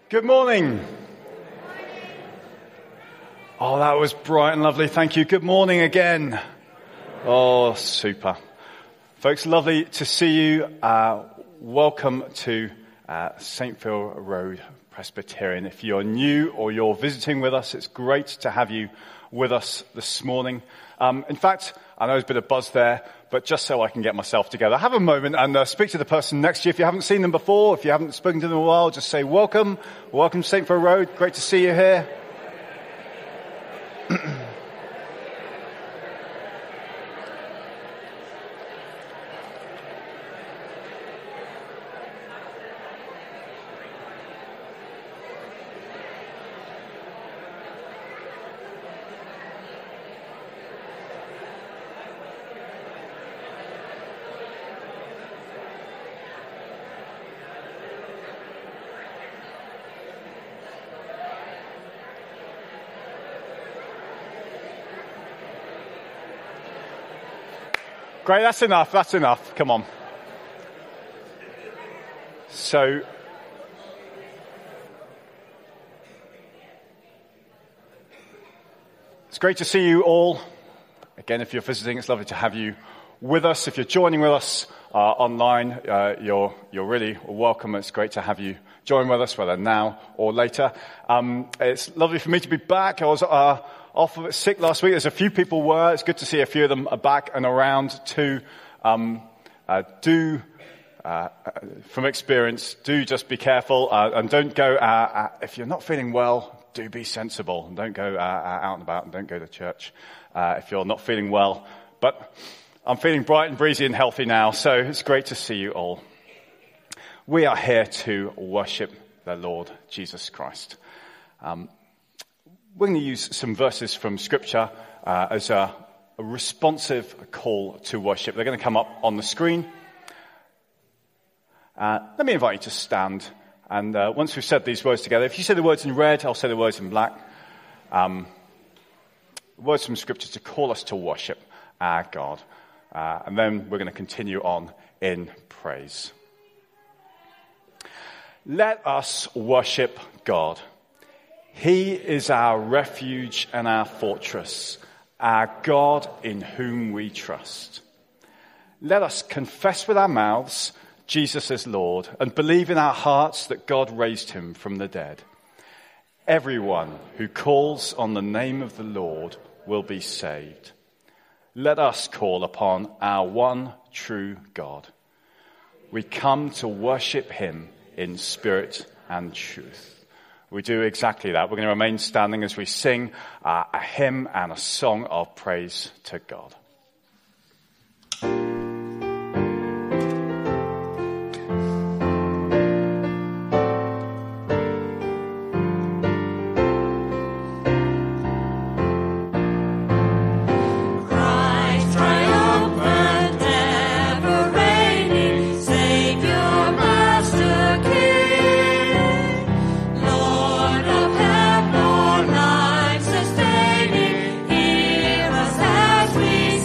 Good morning. Oh, that was bright and lovely. Thank you. Good morning again. Oh, super. Folks, lovely to see you. Welcome to St. Phil Road Presbyterian. If you're new or you're visiting with us, it's great to have you with us this morning. In fact, I know there's a bit of buzz there, but just so I can get myself together, have a moment and speak to the person next to you. If you haven't seen them before, if you haven't spoken to them in a while, just say welcome. Welcome to St. Phil Road. Great to see you here. Great, that's enough. Come on. So, it's great to see you all. Again, if you're visiting, it's lovely to have you with us. If you're joining with us online, you're really welcome. It's great to have you join with us, whether now or later. It's lovely for me to be back. I was off of it sick last week. There's a few people were. It's good to see a few of them are back and around too. From experience, do just be careful and don't go, if you're not feeling well, do be sensible and don't go out and about and don't go to church if you're not feeling well. But I'm feeling bright and breezy and healthy now, so it's great to see you all. We are here to worship the Lord Jesus Christ. We're going to use some verses from Scripture as a responsive call to worship. They're going to come up on the screen. Let me invite you to stand. And once we've said these words together, if you say the words in red, I'll say the words in black. Words from Scripture to call us to worship our God. And then we're going to continue on in praise. Let us worship God. He is our refuge and our fortress, our God in whom we trust. Let us confess with our mouths Jesus is Lord and believe in our hearts that God raised him from the dead. Everyone who calls on the name of the Lord will be saved. Let us call upon our one true God. We come to worship him in spirit and truth. We do exactly that. We're going to remain standing as we sing a hymn and a song of praise to God. We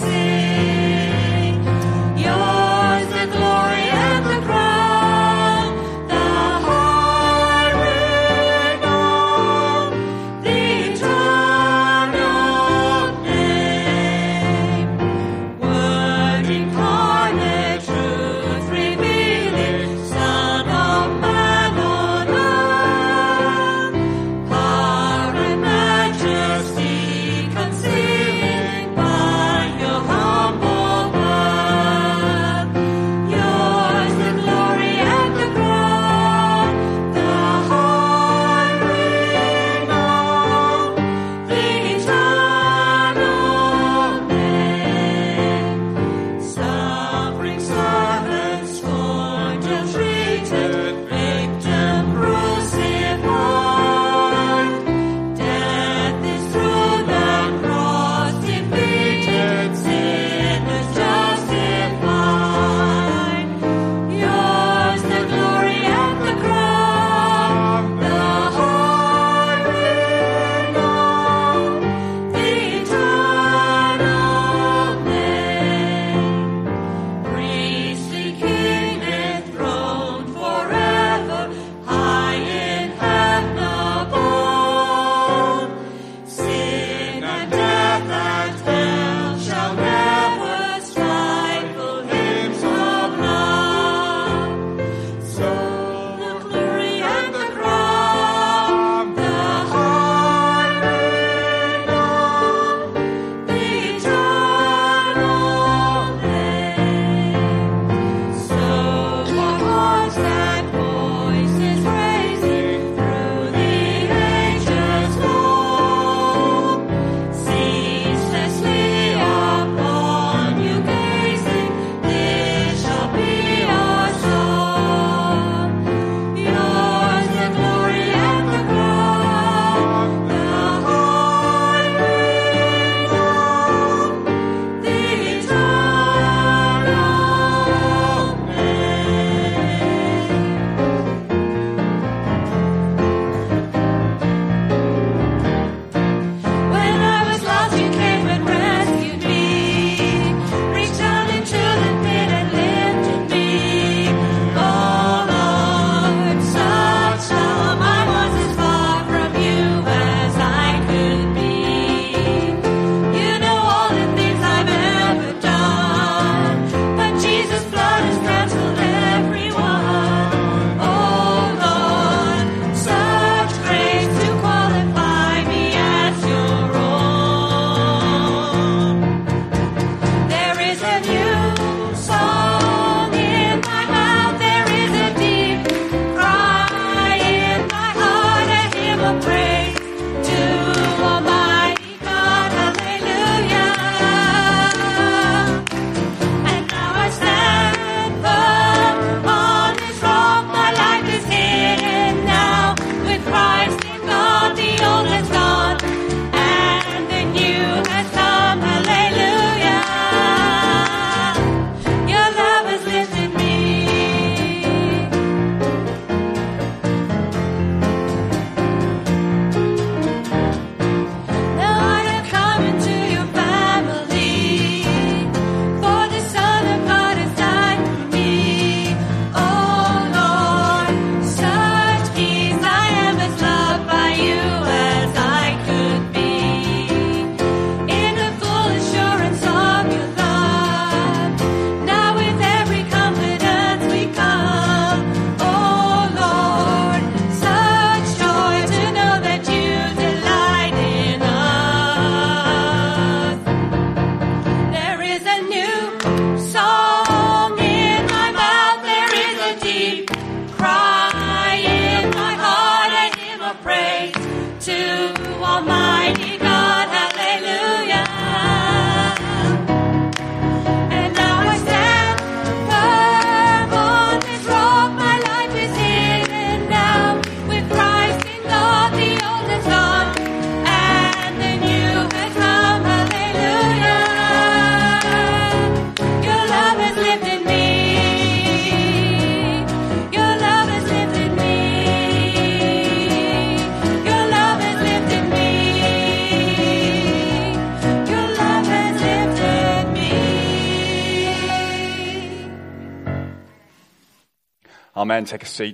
Amen. Take a seat.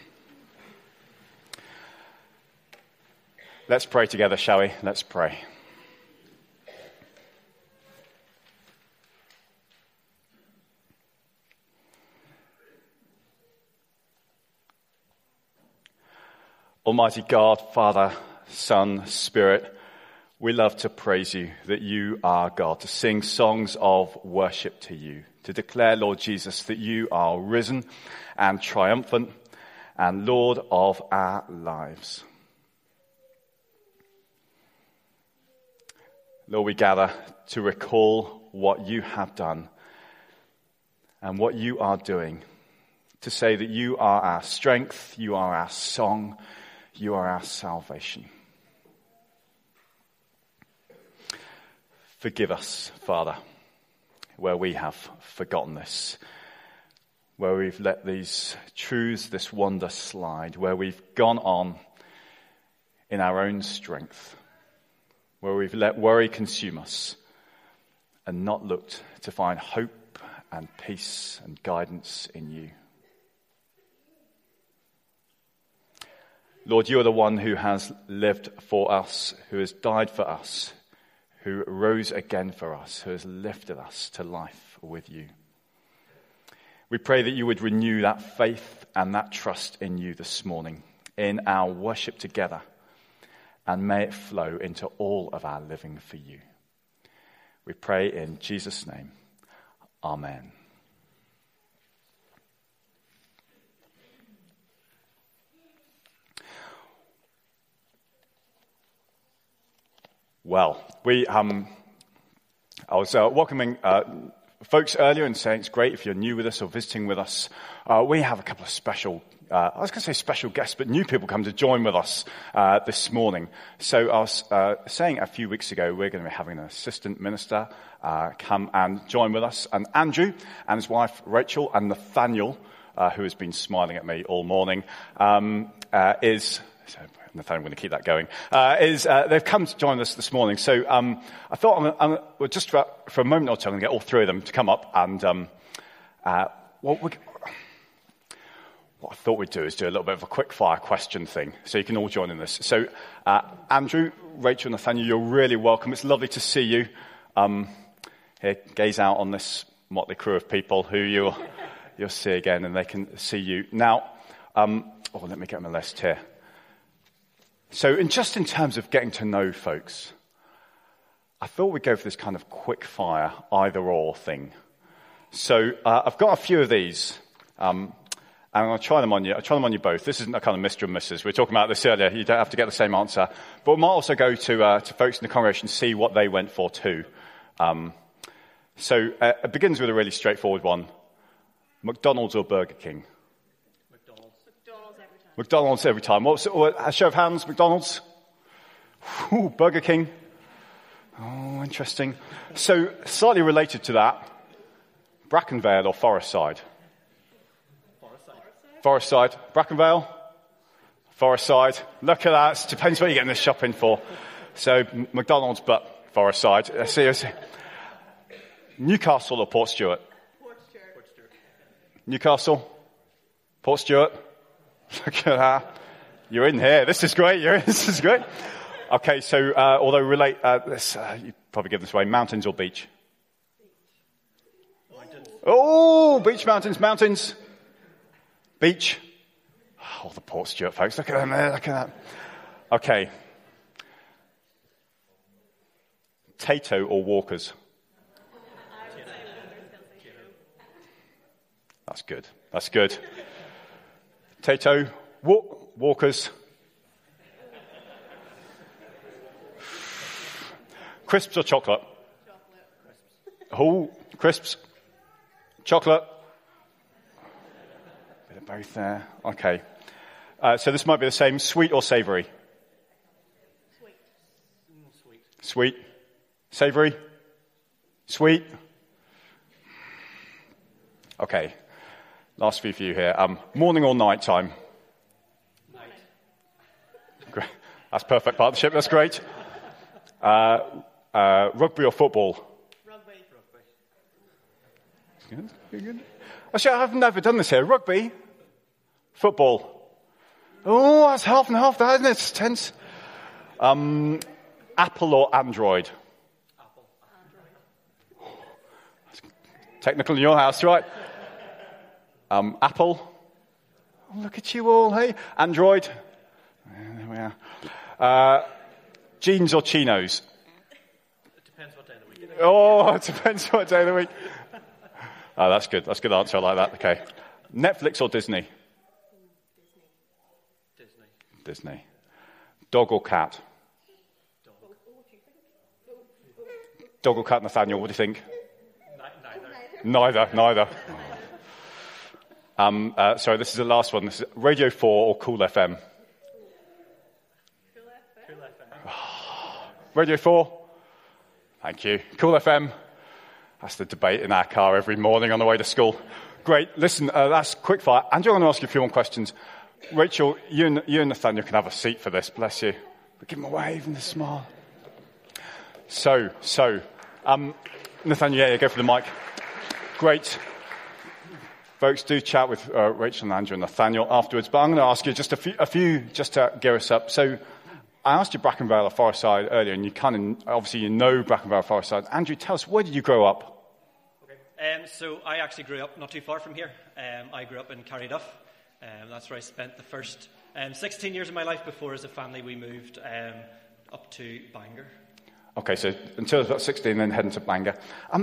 Let's pray together, shall we? Let's pray. Almighty God, Father, Son, Spirit, we love to praise you that you are God, to sing songs of worship to you, to declare, Lord Jesus, that you are risen and triumphant and Lord of our lives. Lord, we gather to recall what you have done and what you are doing, to say that you are our strength, you are our song, you are our salvation. Forgive us, Father, where we have forgotten this, where we've let these truths, this wonder slide, where we've gone on in our own strength, where we've let worry consume us and not looked to find hope and peace and guidance in you. Lord, you are the one who has lived for us, who has died for us, who rose again for us, who has lifted us to life with you. We pray that you would renew that faith and that trust in you this morning, in our worship together, and may it flow into all of our living for you. We pray in Jesus' name. Amen. Well, I was welcoming folks earlier and saying it's great if you're new with us or visiting with us. We have a couple of special, I was going to say special guests, but new people come to join with us this morning. So I was saying a few weeks ago, we're going to be having an assistant minister come and join with us. And Andrew and his wife Rachel and Nathaniel, who has been smiling at me all morning, Nathaniel, I'm going to keep that going, they've come to join us this morning. So I thought we're just for a moment or two, I'm going to get all three of them to come up. And what I thought we'd do is do a little bit of a quick fire question thing, so you can all join in this. So Andrew, Rachel, Nathaniel, you're really welcome. It's lovely to see you. Here, gaze out on this motley crew of people who you'll see again, and they can see you. Now, let me get my list here. So in terms of getting to know folks, I thought we'd go for this kind of quick fire either or thing. So I've got a few of these, and I'm going to try them on you. I'll try them on you both. This isn't a kind of Mr. and Mrs. We were talking about this earlier. You don't have to get the same answer. But we might also go to folks in the congregation and see what they went for too. So it begins with a really straightforward one. McDonald's or Burger King? McDonald's every time. A show of hands, McDonald's? Ooh, Burger King. Oh, interesting. So, slightly related to that, Brackenvale or Forestside? Forestside. Brackenvale? Forestside. Look at that. It depends what you're getting this shopping for. So, McDonald's, but Forestside. See. Newcastle or Port Stewart? Port Stewart. Newcastle? Port Stewart? Look at that. You're in here. This is great. This is great. Okay, so although you probably give this away. Mountains or beach? Mountains. Oh, beach, mountains. Beach. Oh, the Port Stewart folks. Look at them there. Look at that. Okay. Tato or Walkers? That's good. Tato, Walkers. Crisps or chocolate? Oh, crisps. Chocolate. Bit of both there. Okay. So this might be the same. Sweet or savoury? Sweet. Savoury? Sweet? Okay. Last few for you here. Morning or night time? Night. Great. That's perfect partnership. That's great. Rugby or football? Rugby. Good. Actually, I've never done this here. Rugby? Football. Oh, that's half and half, that, isn't it? It's tense. Apple or Android? Apple. Technical in your house, right? Apple. Oh, look at you all, hey? Android. There we are. Jeans or chinos? It depends what day of the week. Oh, it depends what day of the week. Oh, that's good. That's a good answer. I like that. Okay. Netflix or Disney? Disney. Dog or cat? Dog or cat, Nathaniel, what do you think? Neither. Sorry, this is the last one. This is Radio 4 or Cool FM? Cool FM. Radio 4? Thank you. Cool FM? That's the debate in our car every morning on the way to school. Great. Listen, that's quick fire. Andrew, I'm going to ask you a few more questions. Rachel, you and Nathaniel can have a seat for this, bless you. But give him a wave and a smile. So, Nathaniel, yeah, go for the mic. Great. Folks, do chat with Rachel and Andrew and Nathaniel afterwards, but I'm going to ask you just a few just to gear us up. So, I asked you Brackenvale or Forestside earlier, and you obviously you know Brackenvale, Forestside. Andrew, tell us, where did you grow up? Okay. So I actually grew up not too far from here. I grew up in Carryduff. That's where I spent the first 16 years of my life before, as a family, we moved up to Bangor. Okay, so until about 16, then heading to Bangor.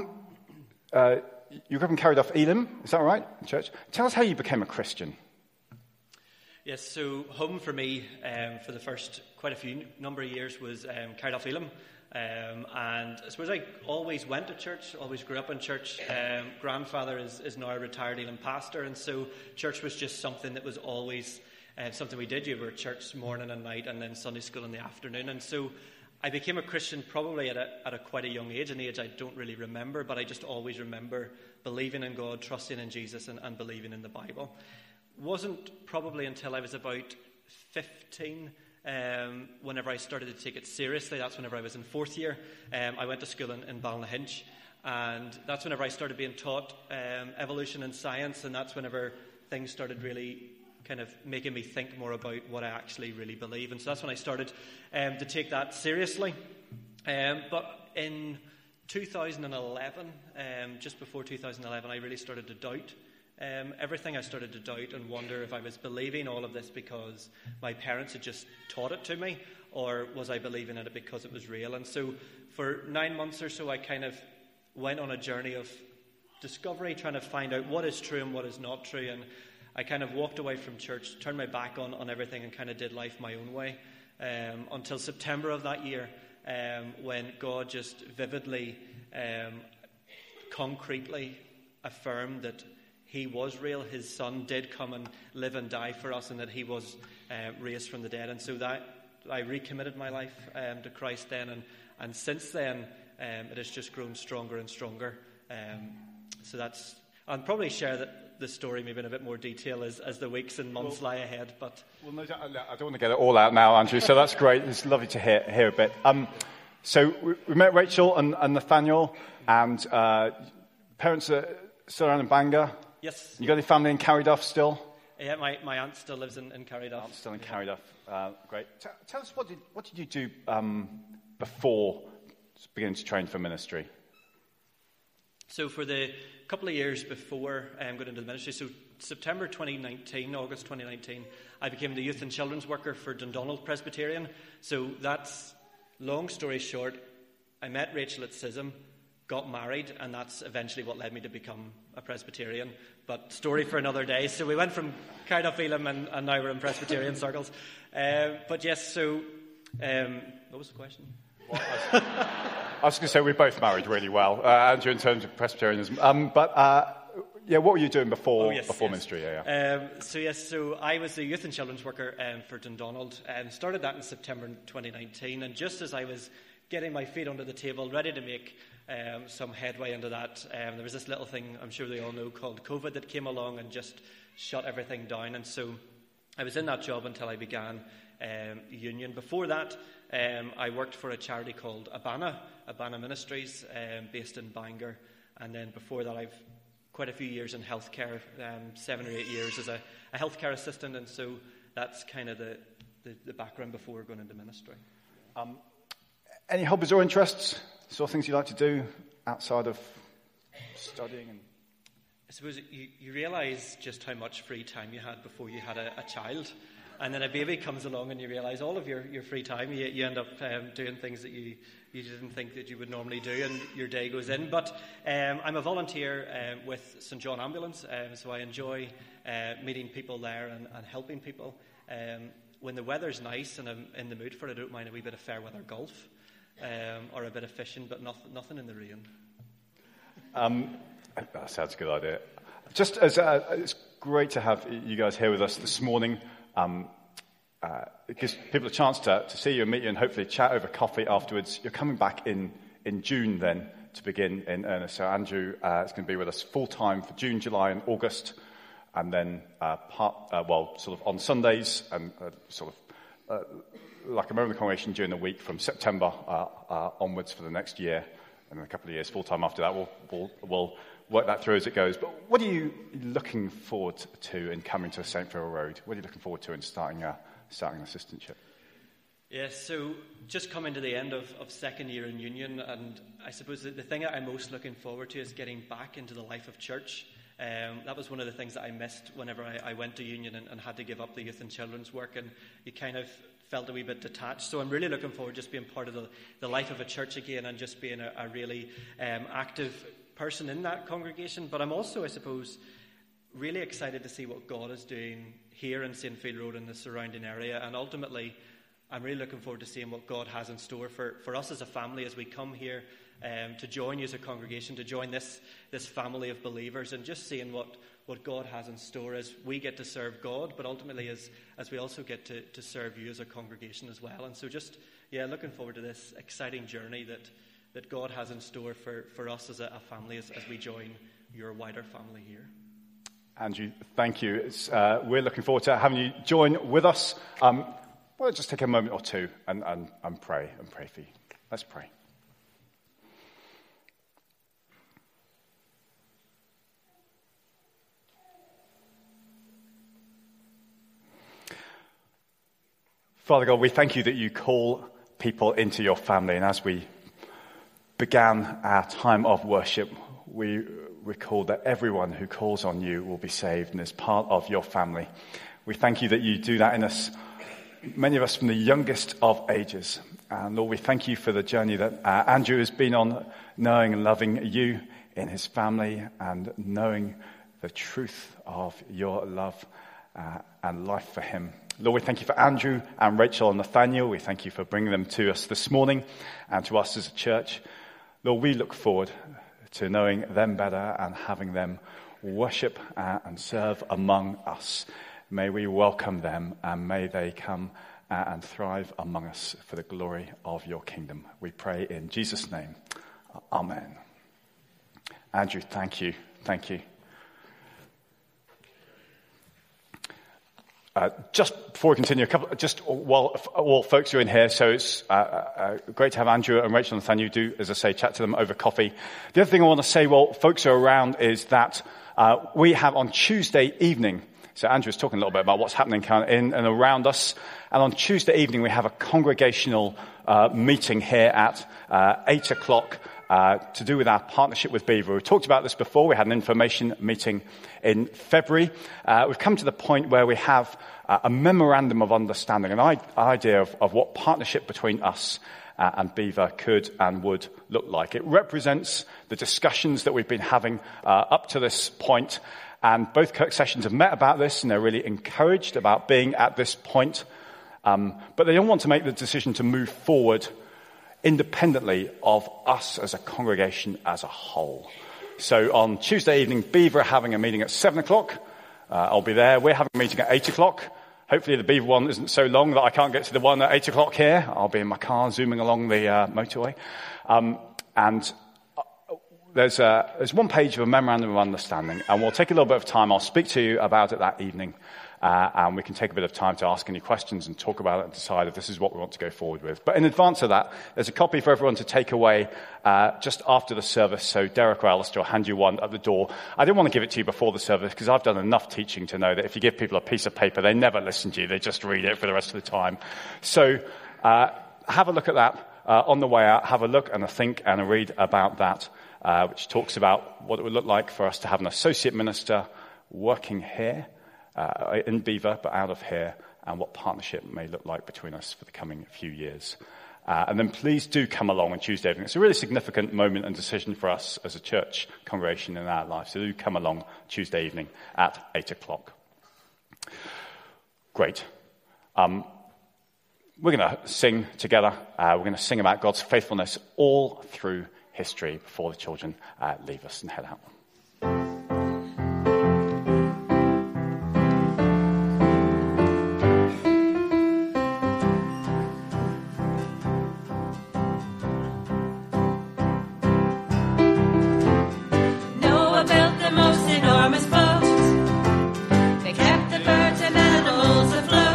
You grew up in Carryduff, Elim, is that right? Church. Tell us how you became a Christian. Yes, so home for me for the first quite a number of years was Carryduff, Elim. And I suppose I always went to church, always grew up in church. Grandfather is now a retired Elim pastor, and so church was just something that was always something we did. You were at church morning and night, and then Sunday school in the afternoon. And so I became a Christian probably at a quite a young age, an age I don't really remember, but I just always remember believing in God, trusting in Jesus, and believing in the Bible. Wasn't probably until I was about 15 whenever I started to take it seriously. That's whenever I was in fourth year. I went to school in Ballynahinch, and that's whenever I started being taught evolution and science, and that's whenever things started really kind of making me think more about what I actually really believe. And so that's when I started to take that seriously. But in 2011, just before 2011, I really started to doubt everything. I started to doubt and wonder if I was believing all of this because my parents had just taught it to me, or was I believing in it because it was real. And so for 9 months or so, I kind of went on a journey of discovery, trying to find out what is true and what is not true. And I kind of walked away from church, turned my back on everything, and kind of did life my own way until September of that year, when God just vividly, concretely affirmed that He was real. His Son did come and live and die for us, and that He was raised from the dead. And so that I recommitted my life to Christ then, and since then it has just grown stronger and stronger. So that's, I'll probably share the story maybe in a bit more detail as the weeks and months lie ahead. But no, I don't want to get it all out now, Andrew. So that's great. It's lovely to hear a bit. So we met Rachel and Nathaniel, and parents are still around in Bangor. Yes. You got any family in Carryduff still? Yeah, my aunt still lives in Carryduff. Aunt's still in Carryduff. Great. Tell us, what did you do before beginning to train for ministry? So for the couple of years before going into the ministry, so September 2019, August 2019, I became the youth and children's worker for Dundonald Presbyterian. So that's, long story short, I met Rachel at CISM, got married, and that's eventually what led me to become a Presbyterian. But story for another day. So we went from Carryduff, Elim, and now we're in Presbyterian circles. But yes, so what was the question? I was going to say we both married really well, Andrew, in terms of Presbyterianism. What were you doing before ministry? So I was the youth and children's worker for Dundonald, and started that in September 2019. And just as I was getting my feet under the table, ready to make some headway into that, there was this little thing I'm sure they all know called COVID that came along and just shut everything down. And so I was in that job until I began union. Before that, I worked for a charity called Abana Ministries, based in Bangor. And then before that, I've quite a few years in healthcare, 7 or 8 years as a healthcare assistant, and so that's kind of the background before going into ministry. Any hobbies or interests? Sort of things you like to do outside of studying? I suppose you realise just how much free time you had before you had a child. And then a baby comes along and you realise all of your free time, you end up doing things that you didn't think that you would normally do, and your day goes in. But I'm a volunteer with St John Ambulance, so I enjoy meeting people there and helping people. When the weather's nice and I'm in the mood for it, I don't mind a wee bit of fair weather golf or a bit of fishing, but nothing in the rain. That sounds a good idea. Just as it's great to have you guys here with us this morning. It gives people a chance to see you and meet you and hopefully chat over coffee afterwards. You're coming back in June then to begin in earnest. So Andrew is going to be with us full time for June, July and August, and then sort of on Sundays and like a member of the congregation during the week from September onwards for the next year, and in a couple of years full time after that. We'll work that through as it goes. But what are you looking forward to in coming to St Phil Road? What are you looking forward to in starting an assistantship? Yes, so just coming to the end of second year in Union, and I suppose the thing that I'm most looking forward to is getting back into the life of church. That was one of the things that I missed whenever I went to Union and had to give up the youth and children's work, and you kind of felt a wee bit detached. So I'm really looking forward to just being part of the life of a church again and just being a really active person in that congregation. But I'm also, I suppose, really excited to see what God is doing here in St Phil Road and the surrounding area, and ultimately I'm really looking forward to seeing what God has in store for us as a family as we come here to join you as a congregation, to join this family of believers, and just seeing what God has in store as we get to serve God, but ultimately as we also get to serve you as a congregation as well. And so just looking forward to this exciting journey that God has in store for us as a family as we join your wider family here. Andrew, thank you. We're looking forward to having you join with us. We'll just take a moment or two and pray for you. Let's pray. Father God, we thank you that you call people into your family, and as we began our time of worship, we recall that everyone who calls on you will be saved and is part of your family. We thank you that you do that in us, many of us from the youngest of ages. And Lord, we thank you for the journey that Andrew has been on, knowing and loving you in his family and knowing the truth of your love and life for him. Lord, we thank you for Andrew and Rachel and Nathaniel. We thank you for bringing them to us this morning and to us as a church. Lord, we look forward to knowing them better and having them worship and serve among us. May we welcome them and may they come and thrive among us for the glory of your kingdom. We pray in Jesus' name. Amen. Andrew, thank you. Thank you. Just before we continue, while folks are in here, so it's great to have Andrew and Rachel and Nathaniel do, as I say, chat to them over coffee. The other thing I want to say while folks are around is that we have on Tuesday evening, so Andrew was talking a little bit about what's happening kind of in and around us, and on Tuesday evening we have a congregational meeting here at 8 o'clock to do with our partnership with Beaver. We talked about this before. We had an information meeting in February. We've come to the point where we have a memorandum of understanding, an idea of what partnership between us and Beaver could and would look like. It represents the discussions that we've been having up to this point, and both Kirk sessions have met about this, and they're really encouraged about being at this point. But they don't want to make the decision to move forward independently of us as a congregation as a whole. So on Tuesday evening, Beaver are having a meeting at 7 o'clock. I'll be there. We're having a meeting at 8 o'clock. Hopefully the Beaver one isn't so long that I can't get to the one at 8 o'clock here. I'll be in my car zooming along the motorway. And there's one page of a memorandum of understanding, and we'll take a little bit of time. I'll speak to you about it that evening. and we can take a bit of time to ask any questions and talk about it and decide if this is what we want to go forward with. But in advance of that, there's a copy for everyone to take away just after the service. So Derek or Alistair will hand you one at the door. I didn't want to give it to you before the service because I've done enough teaching to know that if you give people a piece of paper, they never listen to you. They just read it for the rest of the time. So have a look at that. On the way out, have a look and a think and a read about that, which talks about what it would look like for us to have an associate minister working here in Beaver, but out of here, and what partnership may look like between us for the coming few years. And then please do come along on Tuesday evening. It's a really significant moment and decision for us as a church congregation in our life. So do come along Tuesday evening at 8:00. Great. We're going to sing together. We're going to sing about God's faithfulness all through history before the children leave us and head out. Noah built the most enormous boat. They kept the birds and animals afloat.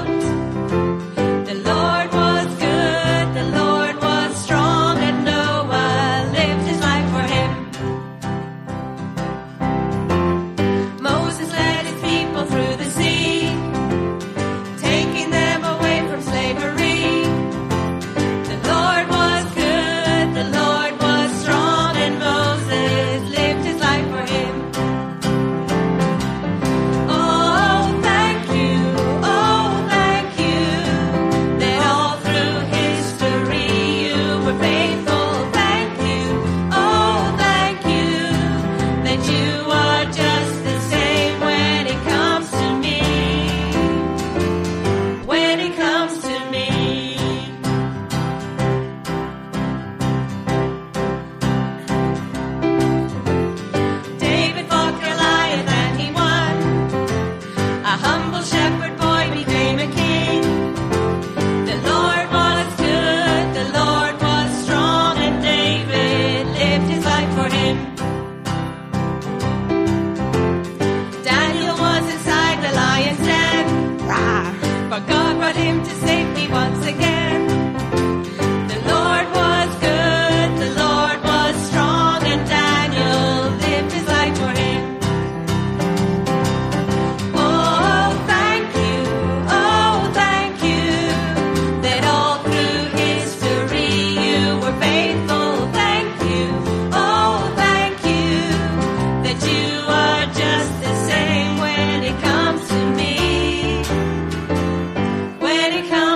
When it comes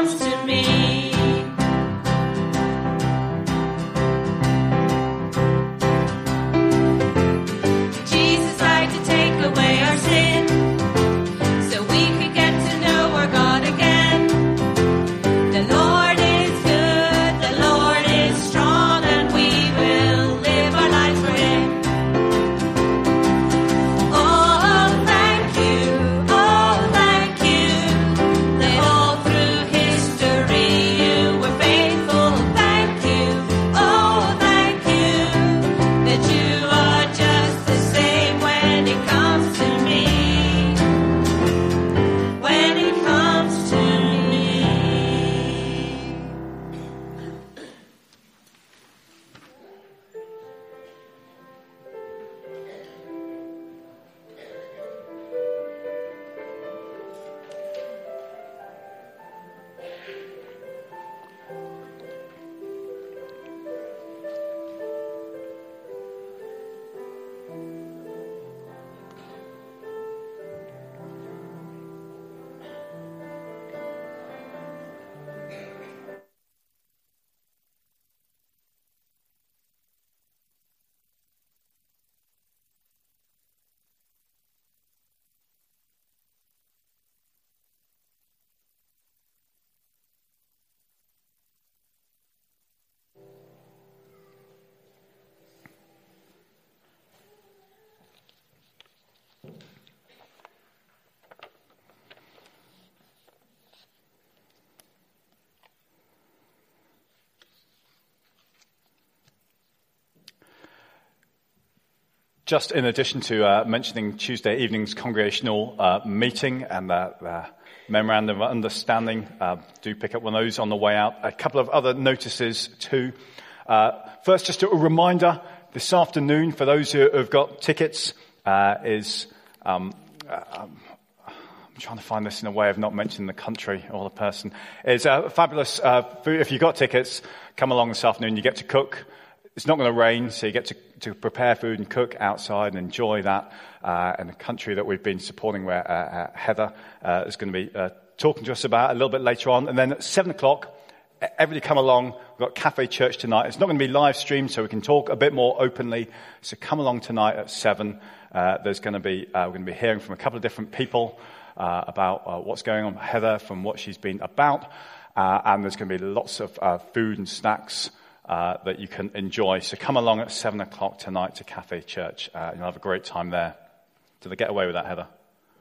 Just in addition to mentioning Tuesday evening's congregational meeting and the memorandum of understanding, do pick up one of those on the way out. A couple of other notices too. First, just a reminder, this afternoon, for those who have got tickets, is... I'm trying to find this in a way of not mentioning the country or the person. It's fabulous food. If you've got tickets, come along this afternoon. You get to cook. It's not going to rain, so you get to prepare food and cook outside and enjoy that in a country that we've been supporting, where Heather is going to be talking to us about a little bit later on. And then at 7 o'clock, everybody come along. We've got Cafe Church tonight. It's not going to be live streamed, so we can talk a bit more openly. So come along tonight at 7. There's going to be we're going to be hearing from a couple of different people about what's going on with Heather, from what she's been about, and there's going to be lots of food and snacks that you can enjoy. So come along at 7 o'clock tonight to Cafe Church. You'll have a great time there. Did I get away with that, Heather?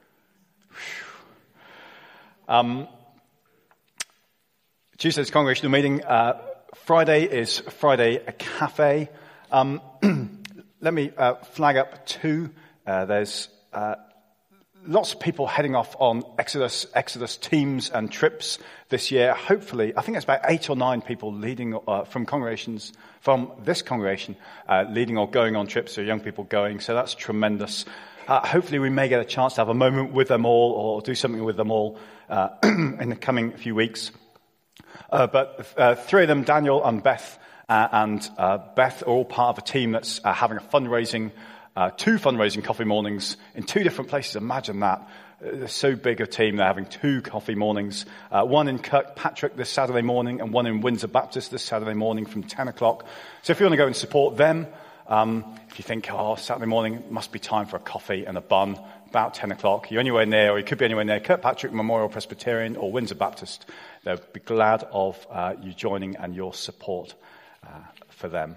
Tuesday's congregational meeting. Friday is Friday Cafe. Let me flag up two. There's lots of people heading off on Exodus teams and trips this year. Hopefully, I think it's about 8 or 9 people leading from congregations, from this congregation, leading or going on trips, so young people going. So that's tremendous. Hopefully we may get a chance to have a moment with them all or do something with them all in the coming few weeks. But 3 of them, Daniel and Beth, Beth, are all part of a team that's having a fundraising, 2 fundraising coffee mornings in 2 different places. Imagine that. They're so big a team, they're having 2 coffee mornings. One in Kirkpatrick this Saturday morning and one in Windsor Baptist this Saturday morning from 10 o'clock. So if you want to go and support them, if you think, Saturday morning must be time for a coffee and a bun, about 10 o'clock, you're anywhere near, or you could be anywhere near Kirkpatrick Memorial Presbyterian or Windsor Baptist, they'll be glad of you joining and your support for them.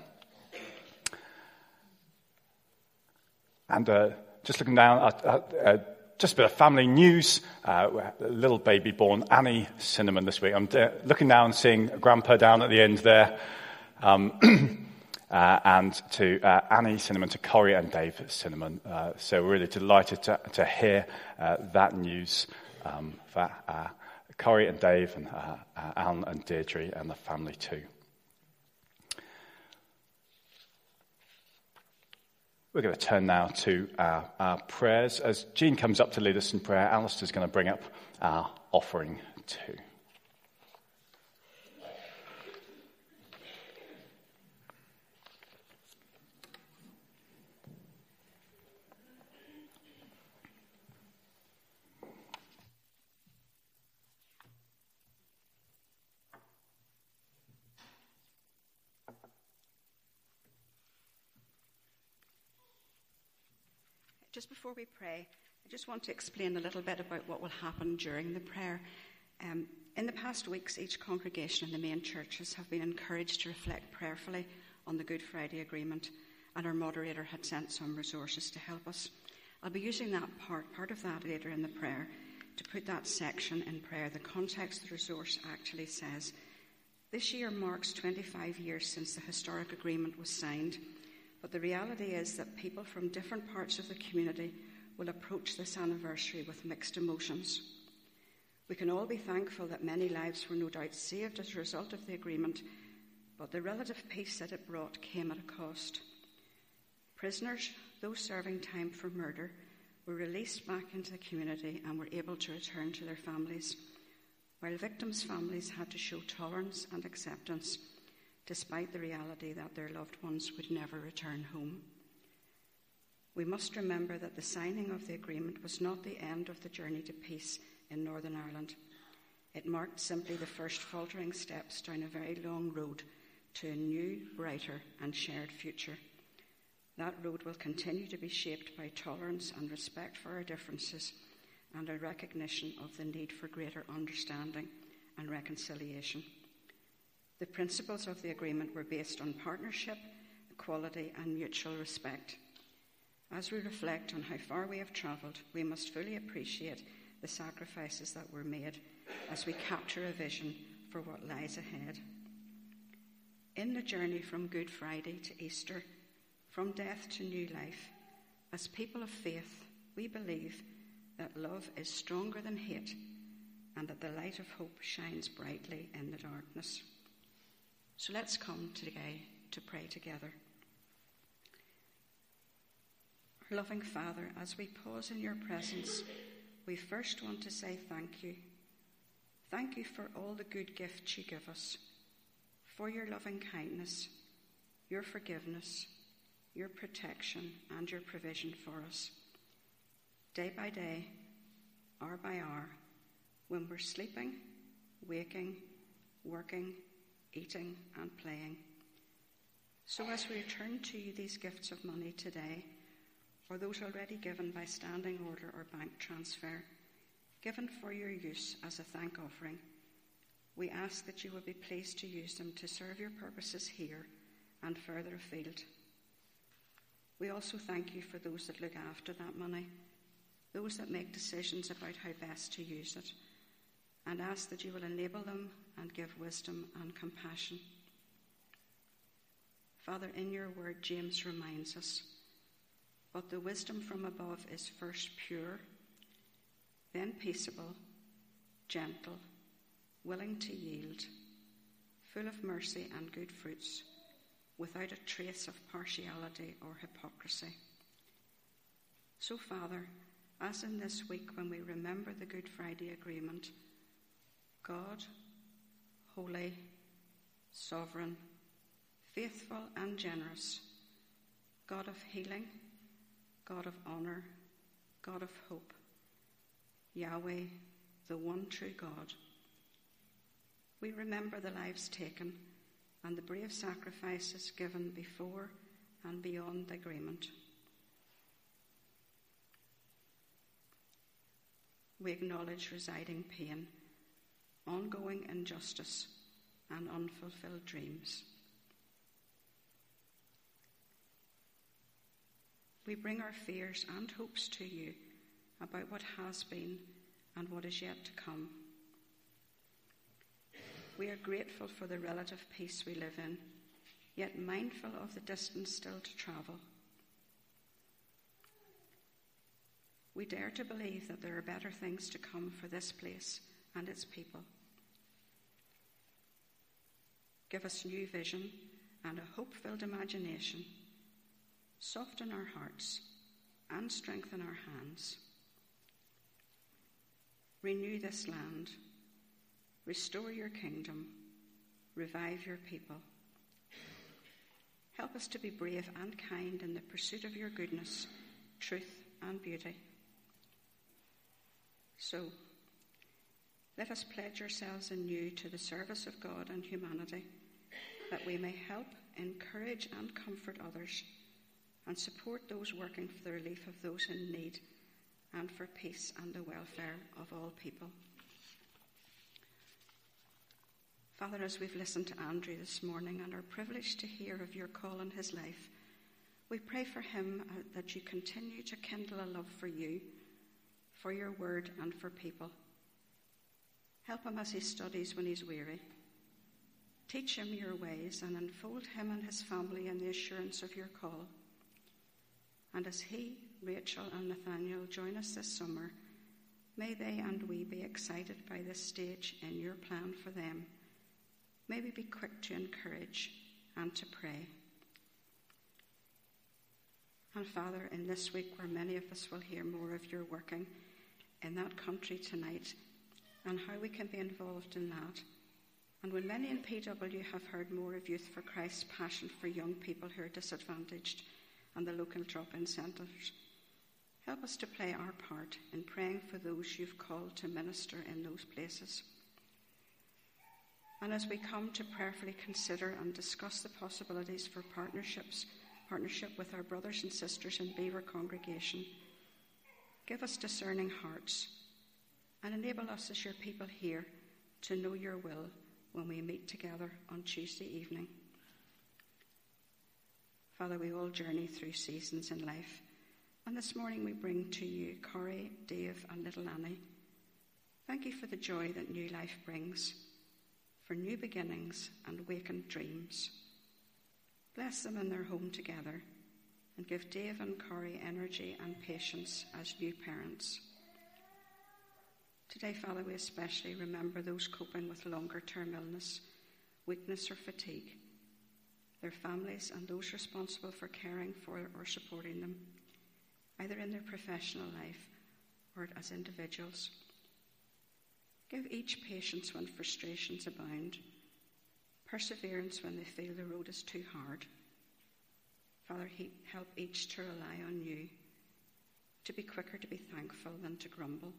And just looking down at just a bit of family news. A little baby born, Annie Cinnamon, this week. I'm looking down and seeing Grandpa down at the end there. And to Annie Cinnamon, to Corrie and Dave Cinnamon. So we're really delighted to hear that news for Corrie and Dave and Alan and Deirdre and the family too. We're going to turn now to our prayers. As Jean comes up to lead us in prayer, Alistair's going to bring up our offering too. Just before we pray, I just want to explain a little bit about what will happen during the prayer. In the past weeks, each congregation in the main churches have been encouraged to reflect prayerfully on the Good Friday Agreement, and our moderator had sent some resources to help us. I'll be using that part of that later in the prayer to put that section in prayer. The context of the resource actually says, this year marks 25 years since the historic agreement was signed. But the reality is that people from different parts of the community will approach this anniversary with mixed emotions. We can all be thankful that many lives were no doubt saved as a result of the agreement, but the relative peace that it brought came at a cost. Prisoners, those serving time for murder, were released back into the community and were able to return to their families, while victims' families had to show tolerance and acceptance, despite the reality that their loved ones would never return home. We must remember that the signing of the agreement was not the end of the journey to peace in Northern Ireland. It marked simply the first faltering steps down a very long road to a new, brighter and shared future. That road will continue to be shaped by tolerance and respect for our differences and a recognition of the need for greater understanding and reconciliation. The principles of the agreement were based on partnership, equality, and mutual respect. As we reflect on how far we have travelled, we must fully appreciate the sacrifices that were made as we capture a vision for what lies ahead. In the journey from Good Friday to Easter, from death to new life, As people of faith, we believe that love is stronger than hate and that the light of hope shines brightly in the darkness. So let's come today to pray together. Our loving Father, as we pause in your presence, we first want to say thank you. Thank you for all the good gifts you give us, for your loving kindness, your forgiveness, your protection, and your provision for us. Day by day, hour by hour, when we're sleeping, waking, working, eating, and playing. So as we return to you these gifts of money today, or those already given by standing order or bank transfer, given for your use as a thank offering, we ask that you will be pleased to use them to serve your purposes here and further afield. We also thank you for those that look after that money, those that make decisions about how best to use it, and ask that you will enable them and give wisdom and compassion. Father, in your word, James reminds us, but the wisdom from above is first pure, then peaceable, gentle, willing to yield, full of mercy and good fruits, without a trace of partiality or hypocrisy. So, Father, as in this week when we remember the Good Friday Agreement, God, holy, sovereign, faithful and generous, God of healing, God of honour, God of hope, Yahweh, the one true God. We remember the lives taken and the brave sacrifices given before and beyond the agreement. We acknowledge residing pain, ongoing injustice, and unfulfilled dreams. We bring our fears and hopes to you about what has been and what is yet to come. We are grateful for the relative peace we live in, yet mindful of the distance still to travel. We dare to believe that there are better things to come for this place and its people. Give us new vision and a hope-filled imagination. Soften our hearts and strengthen our hands. Renew this land. Restore your kingdom. Revive your people. Help us to be brave and kind in the pursuit of your goodness, truth, and beauty. So, let us pledge ourselves anew to the service of God and humanity, that we may help, encourage, and comfort others, and support those working for the relief of those in need and for peace and the welfare of all people. Father, as we've listened to Andrew this morning and are privileged to hear of your call in his life, we pray for him that you continue to kindle a love for you, for your word, and for people. Help him as he studies when he's weary. Teach him your ways and enfold him and his family in the assurance of your call. And as he, Rachel, and Nathaniel join us this summer, may they and we be excited by this stage in your plan for them. May we be quick to encourage and to pray. And Father, in this week where many of us will hear more of your working in that country tonight and how we can be involved in that, and when many in PW have heard more of Youth for Christ's passion for young people who are disadvantaged and the local drop-in centres, help us to play our part in praying for those you've called to minister in those places. And as we come to prayerfully consider and discuss the possibilities for partnership with our brothers and sisters in Beaver congregation, give us discerning hearts and enable us as your people here to know your will when we meet together on Tuesday evening. Father, we all journey through seasons in life, and this morning we bring to you Corey, Dave, and little Annie. Thank you for the joy that new life brings, for new beginnings and wakened dreams. Bless them in their home together. and give Dave and Corey energy and patience as new parents. Today, Father, we especially remember those coping with longer-term illness, weakness or fatigue, their families and those responsible for caring for or supporting them, either in their professional life or as individuals. Give each patience when frustrations abound, perseverance when they feel the road is too hard. Father, help each to rely on you, to be quicker to be thankful than to grumble.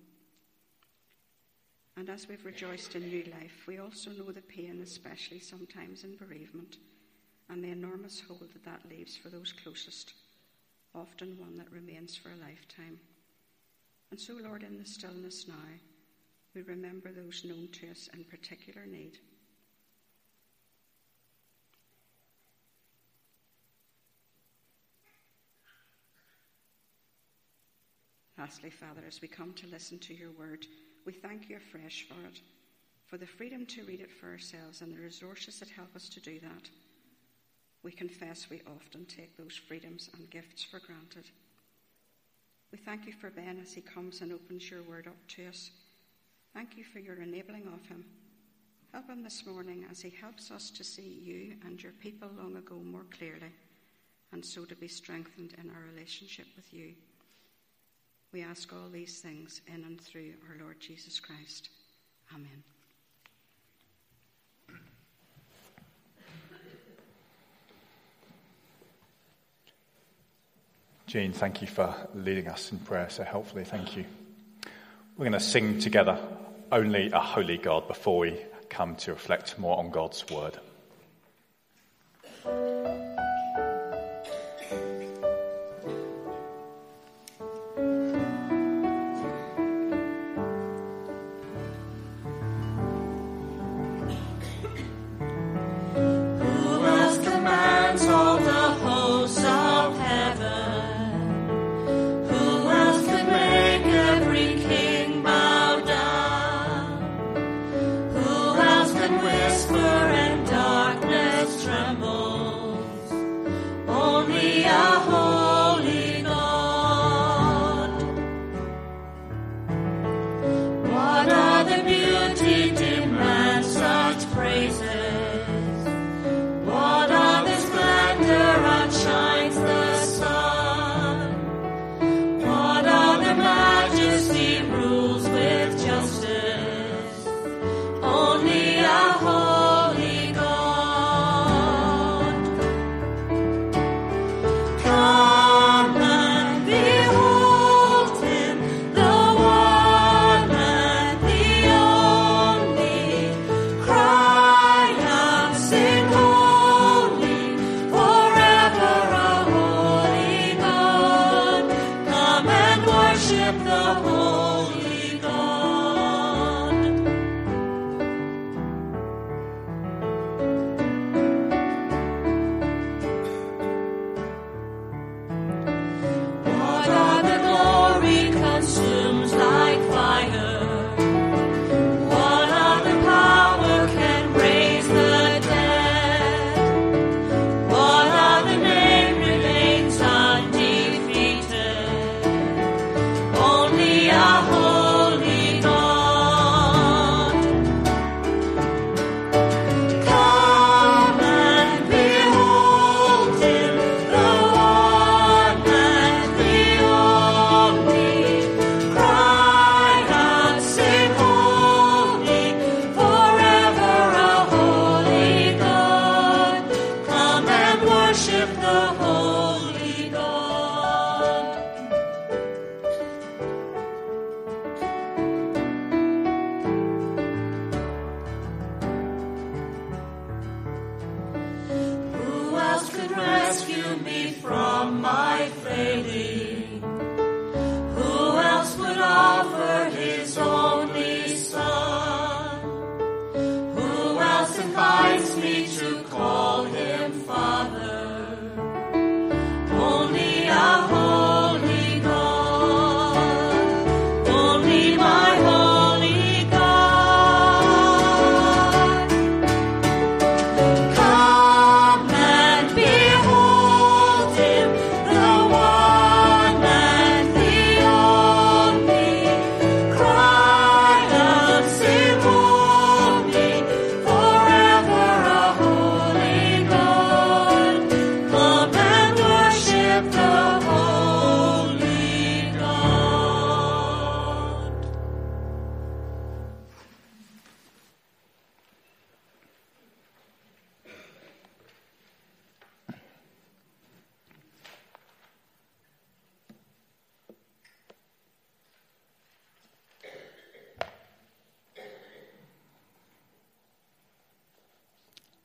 And as we've rejoiced in new life, we also know the pain, especially sometimes in bereavement, and the enormous hold that leaves for those closest, often one that remains for a lifetime. And so, Lord, in the stillness now, we remember those known to us in particular need. Lastly, Father, as we come to listen to your word, we thank you afresh for it, for the freedom to read it for ourselves and the resources that help us to do that. We confess we often take those freedoms and gifts for granted. We thank you for Ben as he comes and opens your word up to us. Thank you for your enabling of him. Help him this morning as he helps us to see you and your people long ago more clearly, and so to be strengthened in our relationship with you. We ask all these things in and through our Lord Jesus Christ. Amen. Jean, thank you for leading us in prayer so helpfully. Thank you. We're going to sing together Only a Holy God before we come to reflect more on God's word. Whisper and darkness tremble.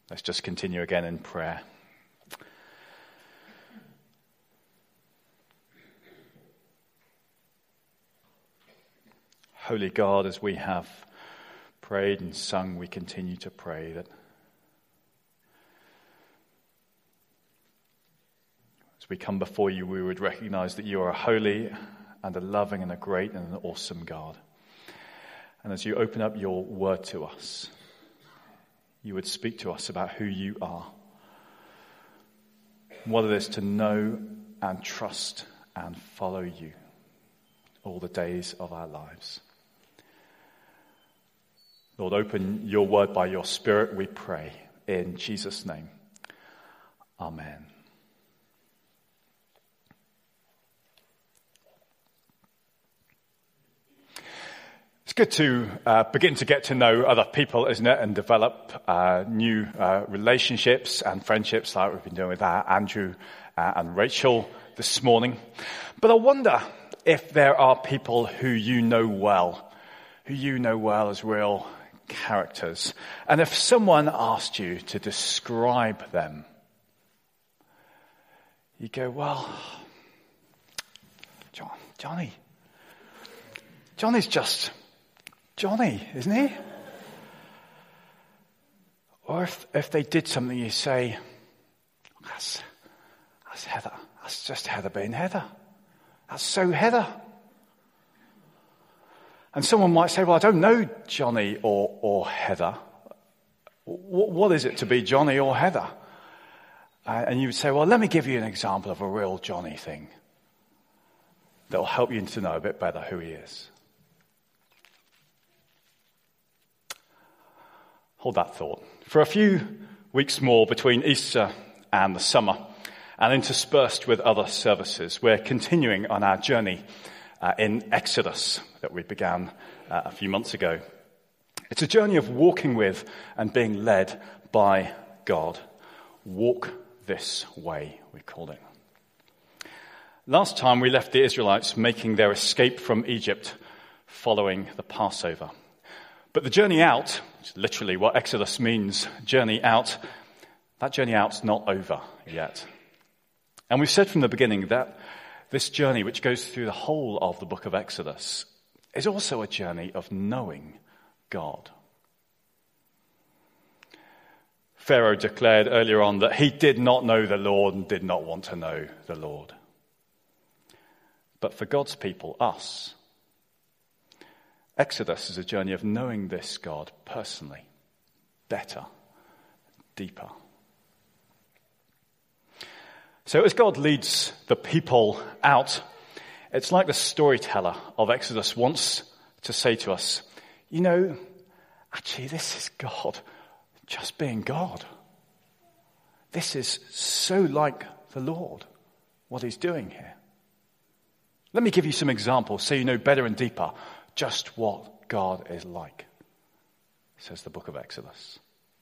Let's just continue again in prayer. Holy God, as we have prayed and sung, we continue to pray that as we come before you, we would recognize that you are a holy and a loving and a great and an awesome God. And as you open up your word to us, you would speak to us about who you are, what it is to know and trust and follow you all the days of our lives. Lord, open your word by your Spirit, we pray, in Jesus' name. Amen. It's good to begin to get to know other people, isn't it, and develop new relationships and friendships like we've been doing with Andrew and Rachel this morning. But I wonder if there are people who you know well as real characters. And if someone asked you to describe them, you go, well, Johnny's just Johnny, isn't he? Or if they did something, you say, that's Heather. That's just Heather being Heather. That's so Heather. And someone might say, well, I don't know Johnny or Heather. What is it to be Johnny or Heather? And you would say, well, let me give you an example of a real Johnny thing that will help you to know a bit better who he is. Hold that thought. For a few weeks more between Easter and the summer, and interspersed with other services, we're continuing on our journey in Exodus that we began a few months ago. It's a journey of walking with and being led by God. Walk this way, we called it. Last time we left the Israelites making their escape from Egypt following the Passover. But the journey out, which is literally what Exodus means, journey out, that journey out's not over yet. And we've said from the beginning that this journey, which goes through the whole of the book of Exodus, is also a journey of knowing God. Pharaoh declared earlier on that he did not know the Lord and did not want to know the Lord. But for God's people, us, Exodus is a journey of knowing this God personally, better, deeper. So as God leads the people out, it's like the storyteller of Exodus wants to say to us, you know, actually this is God just being God. This is so like the Lord, what he's doing here. Let me give you some examples so you know better and deeper just what God is like, says the book of Exodus.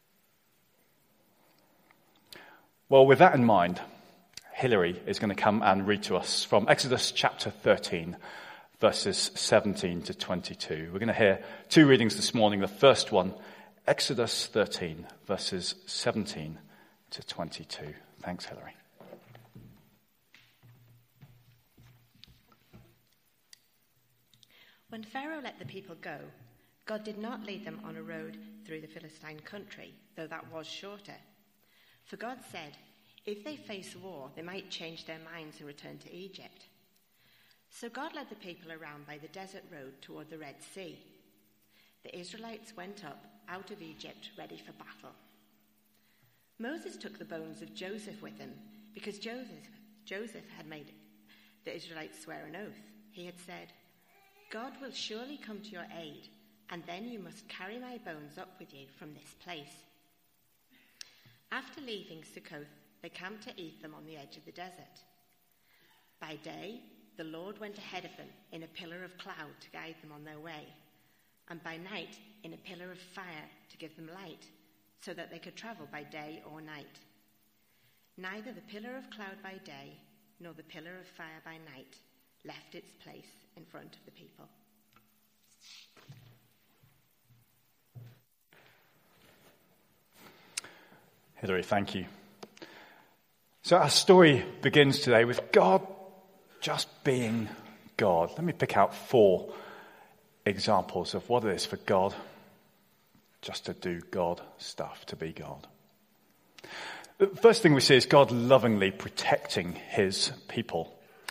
Well, with that in mind, Hilary is going to come and read to us from Exodus chapter 13, verses 17 to 22. We're going to hear two readings this morning. The first one, Exodus 13, verses 17 to 22. Thanks, Hilary. When Pharaoh let the people go, God did not lead them on a road through the Philistine country, though that was shorter. For God said, if they face war, they might change their minds and return to Egypt. So God led the people around by the desert road toward the Red Sea. The Israelites went up out of Egypt ready for battle. Moses took the bones of Joseph with him because Joseph had made the Israelites swear an oath. He had said, God will surely come to your aid, and then you must carry my bones up with you from this place. After leaving Succoth, they camped at Etham on the edge of the desert. By day, the Lord went ahead of them in a pillar of cloud to guide them on their way, and by night in a pillar of fire to give them light, so that they could travel by day or night. Neither the pillar of cloud by day nor the pillar of fire by night left its place in front of the people. Hilary, thank you. So our story begins today with God just being God. Let me pick out 4 examples of what it is for God just to do God stuff, to be God. The first thing we see is God lovingly protecting his people.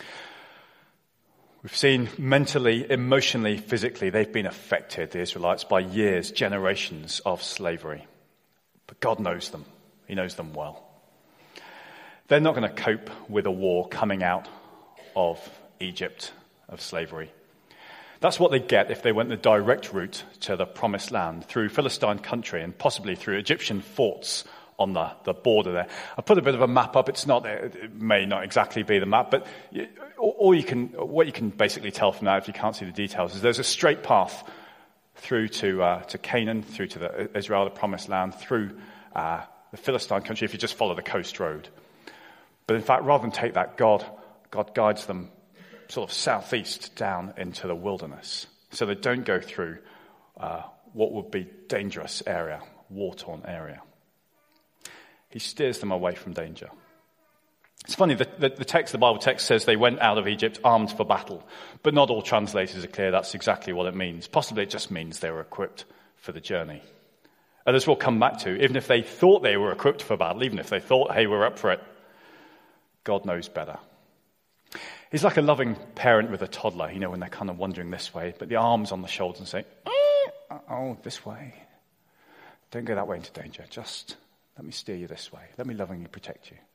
We've seen mentally, emotionally, physically, they've been affected, the Israelites, by years, generations of slavery. But God knows them. He knows them well. They're not going to cope with a war coming out of Egypt, of slavery. That's what they get if they went the direct route to the promised land, through Philistine country and possibly through Egyptian forts on the border there. I put a bit of a map up. It may not exactly be the map, but what you can basically tell from that, if you can't see the details, is there's a straight path through to Canaan, through to Israel, the promised land, through the Philistine country, if you just follow the coast road. But in fact, rather than take that, God guides them sort of southeast down into the wilderness, so they don't go through what would be dangerous area, war-torn area. He steers them away from danger. It's funny, the Bible text says they went out of Egypt armed for battle, but not all translators are clear that's exactly what it means. Possibly it just means they were equipped for the journey. And as we'll come back to, even if they thought they were equipped for battle, even if they thought, hey, we're up for it, God knows better. He's like a loving parent with a toddler, when they're kind of wandering this way, but the arms on the shoulders and say, oh, this way. Don't go that way into danger. Just let me steer you this way. Let me lovingly protect you.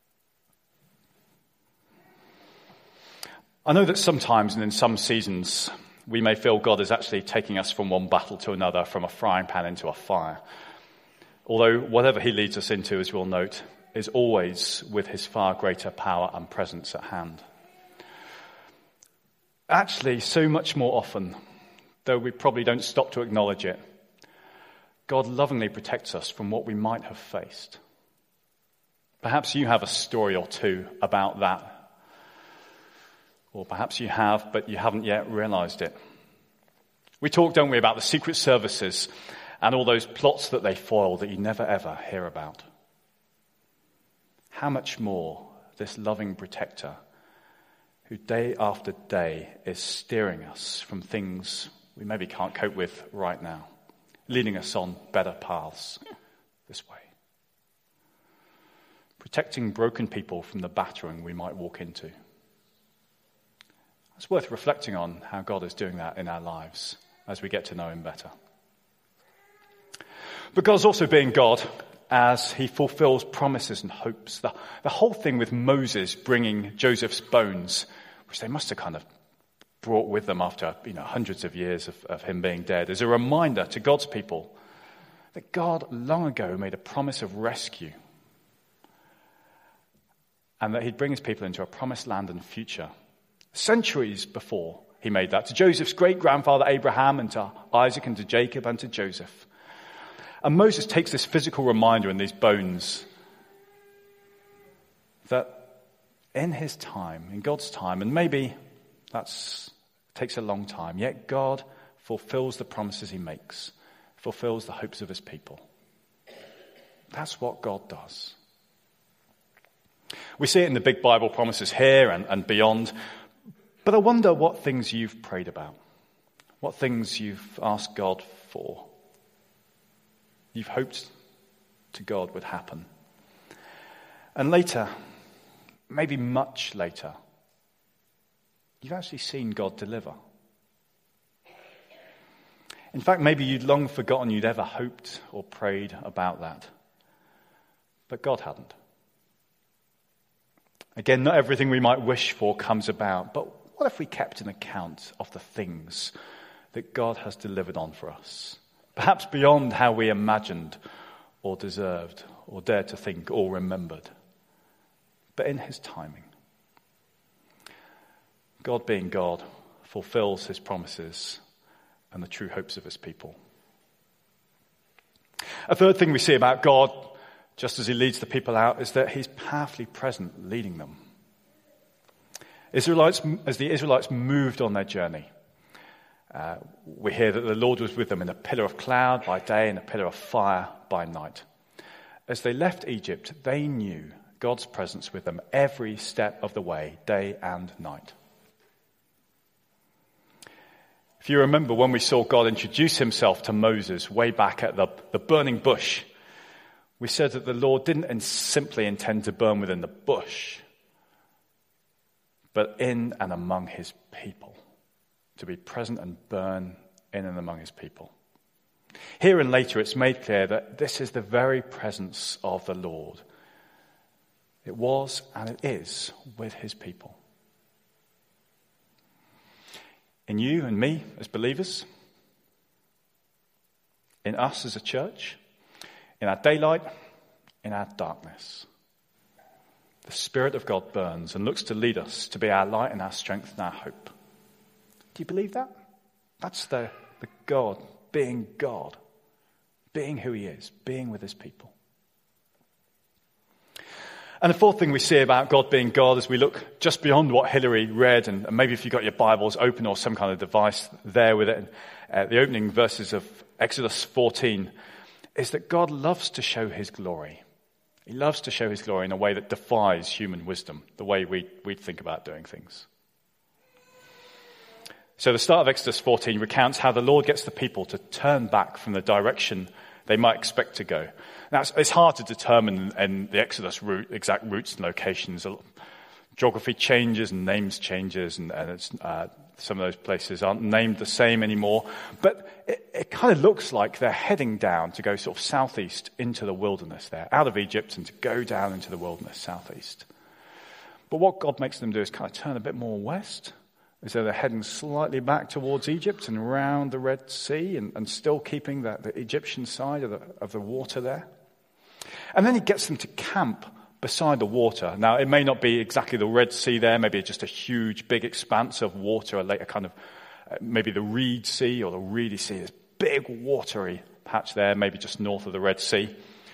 I know that sometimes and in some seasons we may feel God is actually taking us from one battle to another, from a frying pan into a fire. Although whatever he leads us into, as we'll note, is always with his far greater power and presence at hand. Actually, so much more often, though we probably don't stop to acknowledge it, God lovingly protects us from what we might have faced. Perhaps you have a story or two about that. Or perhaps you have, but you haven't yet realized it. We talk, don't we, about the secret services and all those plots that they foil that you never ever hear about. How much more this loving protector who day after day is steering us from things we maybe can't cope with right now, leading us on better paths this way. Protecting broken people from the battering we might walk into. It's worth reflecting on how God is doing that in our lives as we get to know him better. But God's also being God as he fulfills promises and hopes. The whole thing with Moses bringing Joseph's bones, which they must have kind of brought with them after hundreds of years of him being dead, is a reminder to God's people that God long ago made a promise of rescue and that he'd bring his people into a promised land and future. Centuries before he made that, to Joseph's great-grandfather Abraham and to Isaac and to Jacob and to Joseph. And Moses takes this physical reminder in these bones that in his time, in God's time, and maybe that takes a long time, yet God fulfills the promises he makes, fulfills the hopes of his people. That's what God does. We see it in the big Bible promises here and beyond. But I wonder what things you've prayed about, what things you've asked God for, you've hoped to God would happen. And later, maybe much later, you've actually seen God deliver. In fact, maybe you'd long forgotten you'd ever hoped or prayed about that. But God hadn't. Again, not everything we might wish for comes about, but what if we kept an account of the things that God has delivered on for us? Perhaps beyond how we imagined or deserved or dared to think or remembered. But in his timing. God being God fulfills his promises and the true hopes of his people. A third thing we see about God, just as he leads the people out, is that he's powerfully present leading them. As the Israelites moved on their journey, we hear that the Lord was with them in a pillar of cloud by day and a pillar of fire by night. as they left Egypt, they knew God's presence with them every step of the way, day and night. If you remember when we saw God introduce himself to Moses way back at the burning bush, we said that the Lord didn't simply intend to burn within the bush, but in and among his people, to be present and burn in and among his people. Here and later it's made clear that this is the very presence of the Lord. It was and it is with his people. In you and me as believers, in us as a church, in our daylight, in our darkness, the Spirit of God burns and looks to lead us to be our light and our strength and our hope. Do you believe that? That's the God, being who he is, being with his people. And the fourth thing we see about God being God as we look just beyond what Hilary read, and maybe if you've got your Bibles open or some kind of device there with it, the opening verses of Exodus 14, is that God loves to show his glory. He loves to show his glory in a way that defies human wisdom, the way we'd think about doing things. So the start of Exodus 14 recounts how the Lord gets the people to turn back from the direction they might expect to go. Now, it's hard to determine in the Exodus route, exact routes and locations. Geography changes and names changes, and some of those places aren't named the same anymore. But it kind of looks like they're heading down to go sort of southeast into the wilderness there, out of Egypt, and to go down into the wilderness southeast. But what God makes them do is kind of turn a bit more west, as though they're heading slightly back towards Egypt and around the Red Sea, and still keeping the Egyptian side of the water there. And then he gets them to camp beside the water. Now, it may not be exactly the Red Sea there, maybe just a huge, big expanse of water, a later kind of, maybe the Reed Sea or the Reedy Sea, this big watery patch there, maybe just north of the Red Sea.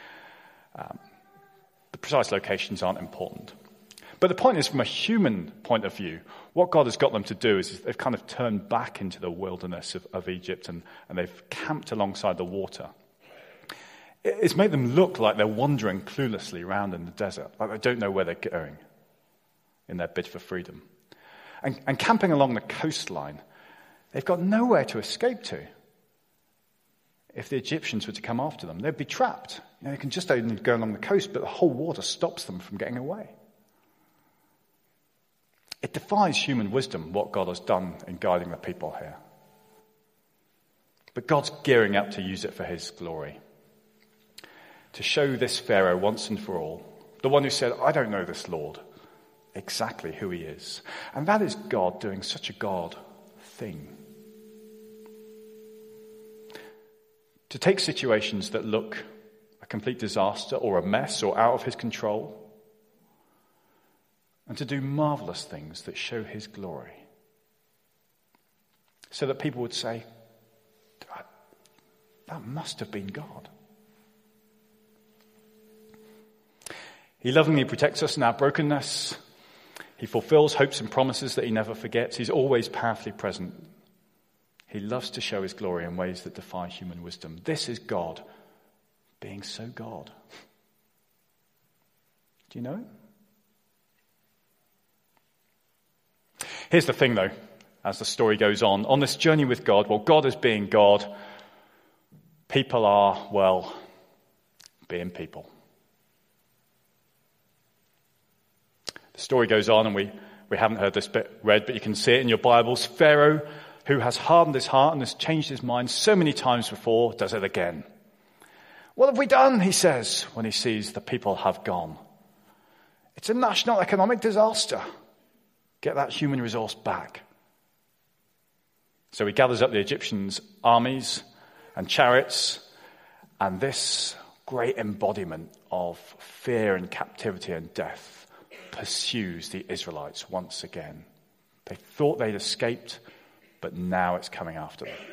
The precise locations aren't important. But the point is, from a human point of view, what God has got them to do is they've kind of turned back into the wilderness of Egypt, and they've camped alongside the water. It's made them look like they're wandering cluelessly around in the desert, like they don't know where they're going in their bid for freedom. And camping along the coastline, they've got nowhere to escape to. If the Egyptians were to come after them, they'd be trapped. They can just only go along the coast, but the whole water stops them from getting away. It defies human wisdom what God has done in guiding the people here. But God's gearing up to use it for his glory. To show this Pharaoh once and for all, the one who said, I don't know this Lord, exactly who he is. And that is God doing such a God thing. To take situations that look a complete disaster or a mess or out of his control, and to do marvelous things that show his glory. So that people would say, that must have been God. He lovingly protects us in our brokenness. He fulfills hopes and promises that he never forgets. He's always powerfully present. He loves to show his glory in ways that defy human wisdom. This is God being so God. Do you know him? Here's the thing, though, as the story goes on this journey with God, well, God is being God. People are, well, being people. The story goes on, and we haven't heard this bit read, but you can see it in your Bibles. Pharaoh, who has hardened his heart and has changed his mind so many times before, does it again. What have we done, he says, when he sees the people have gone. It's a national economic disaster. Get that human resource back. So he gathers up the Egyptians' armies and chariots, and this great embodiment of fear and captivity and death pursues the Israelites once again. They thought they'd escaped, but now it's coming after them.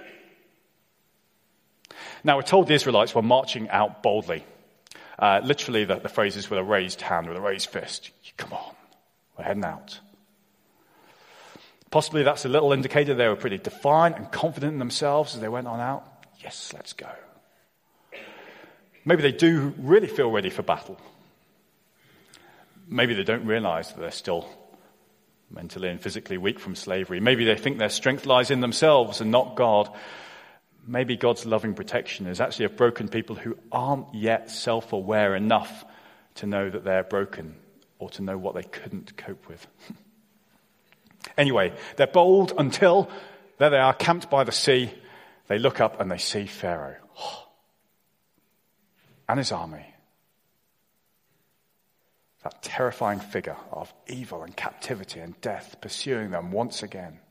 Now, we're told the Israelites were marching out boldly. Literally, the phrase is with a raised hand, with a raised fist. Come on, we're heading out. Possibly that's a little indicator they were pretty defiant and confident in themselves as they went on out. Yes, let's go. Maybe they do really feel ready for battle. Maybe they don't realize that they're still mentally and physically weak from slavery. Maybe they think their strength lies in themselves and not God. Maybe God's loving protection is actually of broken people who aren't yet self-aware enough to know that they're broken or to know what they couldn't cope with. Anyway, they're bold until there they are, camped by the sea. They look up and they see Pharaoh and his army. That terrifying figure of evil and captivity and death pursuing them once again.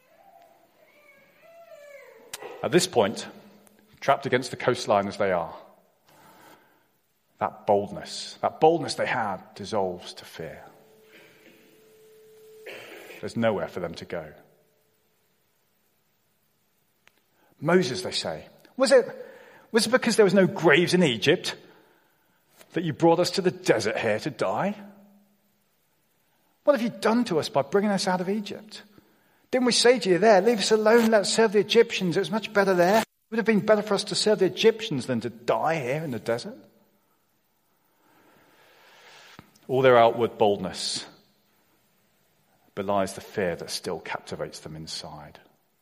At this point, trapped against the coastline as they are, that boldness they had dissolves to fear. There's nowhere for them to go. Moses, they say, was it because there was no graves in Egypt that you brought us to the desert here to die? What have you done to us by bringing us out of Egypt? Didn't we say to you there, leave us alone, let's serve the Egyptians? It was much better there. It would have been better for us to serve the Egyptians than to die here in the desert. All their outward boldness belies the fear that still captivates them inside.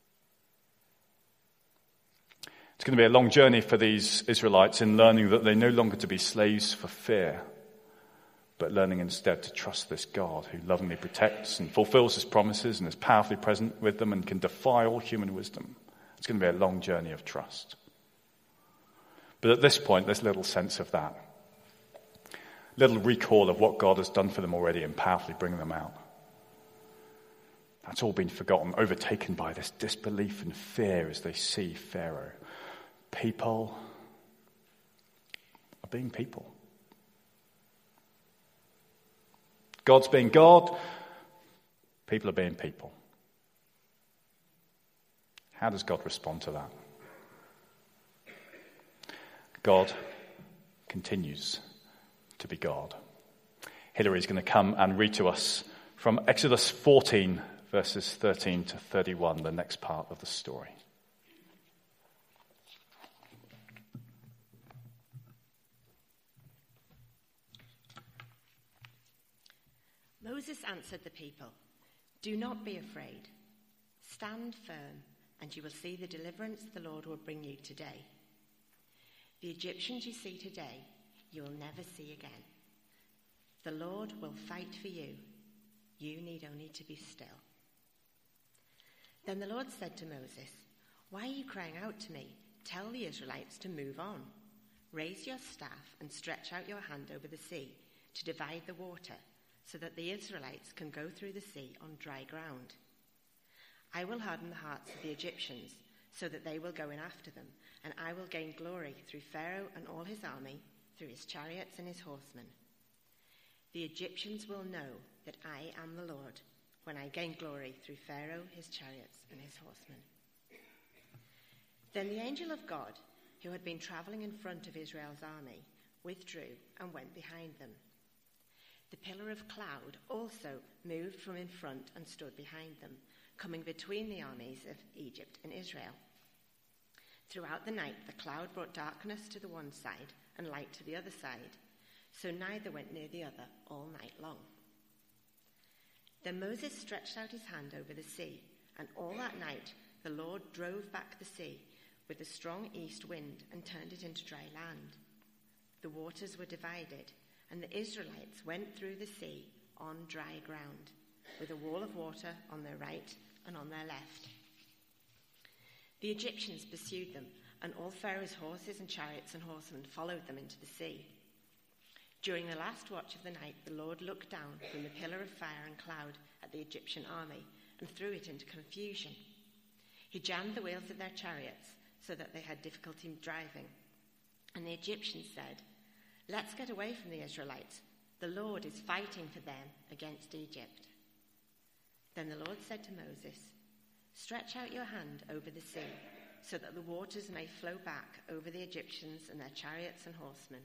It's going to be a long journey for these Israelites in learning that they're no longer to be slaves for fear, but learning instead to trust this God who lovingly protects and fulfills his promises and is powerfully present with them and can defy all human wisdom. It's going to be a long journey of trust. But at this point, there's little sense of that. Little recall of what God has done for them already and powerfully bringing them out. That's all been forgotten, overtaken by this disbelief and fear as they see Pharaoh. People are being people. God's being God. People are being people. How does God respond to that? God continues to be God. Hillary's going to come and read to us from Exodus 14, verses 13 to 31, the next part of the story. Moses answered the people, "Do not be afraid. Stand firm, and you will see the deliverance the Lord will bring you today. The Egyptians you see today, you will never see again. The Lord will fight for you. You need only to be still." Then the Lord said to Moses, "Why are you crying out to me? Tell the Israelites to move on. Raise your staff and stretch out your hand over the sea to divide the water, so that the Israelites can go through the sea on dry ground. I will harden the hearts of the Egyptians, so that they will go in after them, and I will gain glory through Pharaoh and all his army, through his chariots and his horsemen. The Egyptians will know that I am the Lord, when I gain glory through Pharaoh, his chariots, and his horsemen." Then the angel of God, who had been traveling in front of Israel's army, withdrew and went behind them. The pillar of cloud also moved from in front and stood behind them, coming between the armies of Egypt and Israel. Throughout the night, the cloud brought darkness to the one side and light to the other side, so neither went near the other all night long. Then Moses stretched out his hand over the sea, and all that night the Lord drove back the sea with a strong east wind and turned it into dry land. The waters were divided, and the Israelites went through the sea on dry ground, with a wall of water on their right and on their left. The Egyptians pursued them, and all Pharaoh's horses and chariots and horsemen followed them into the sea. During the last watch of the night, the Lord looked down from the pillar of fire and cloud at the Egyptian army and threw it into confusion. He jammed the wheels of their chariots so that they had difficulty driving. And the Egyptians said, "Let's get away from the Israelites. The Lord is fighting for them against Egypt." Then the Lord said to Moses, "Stretch out your hand over the sea, so that the waters may flow back over the Egyptians and their chariots and horsemen."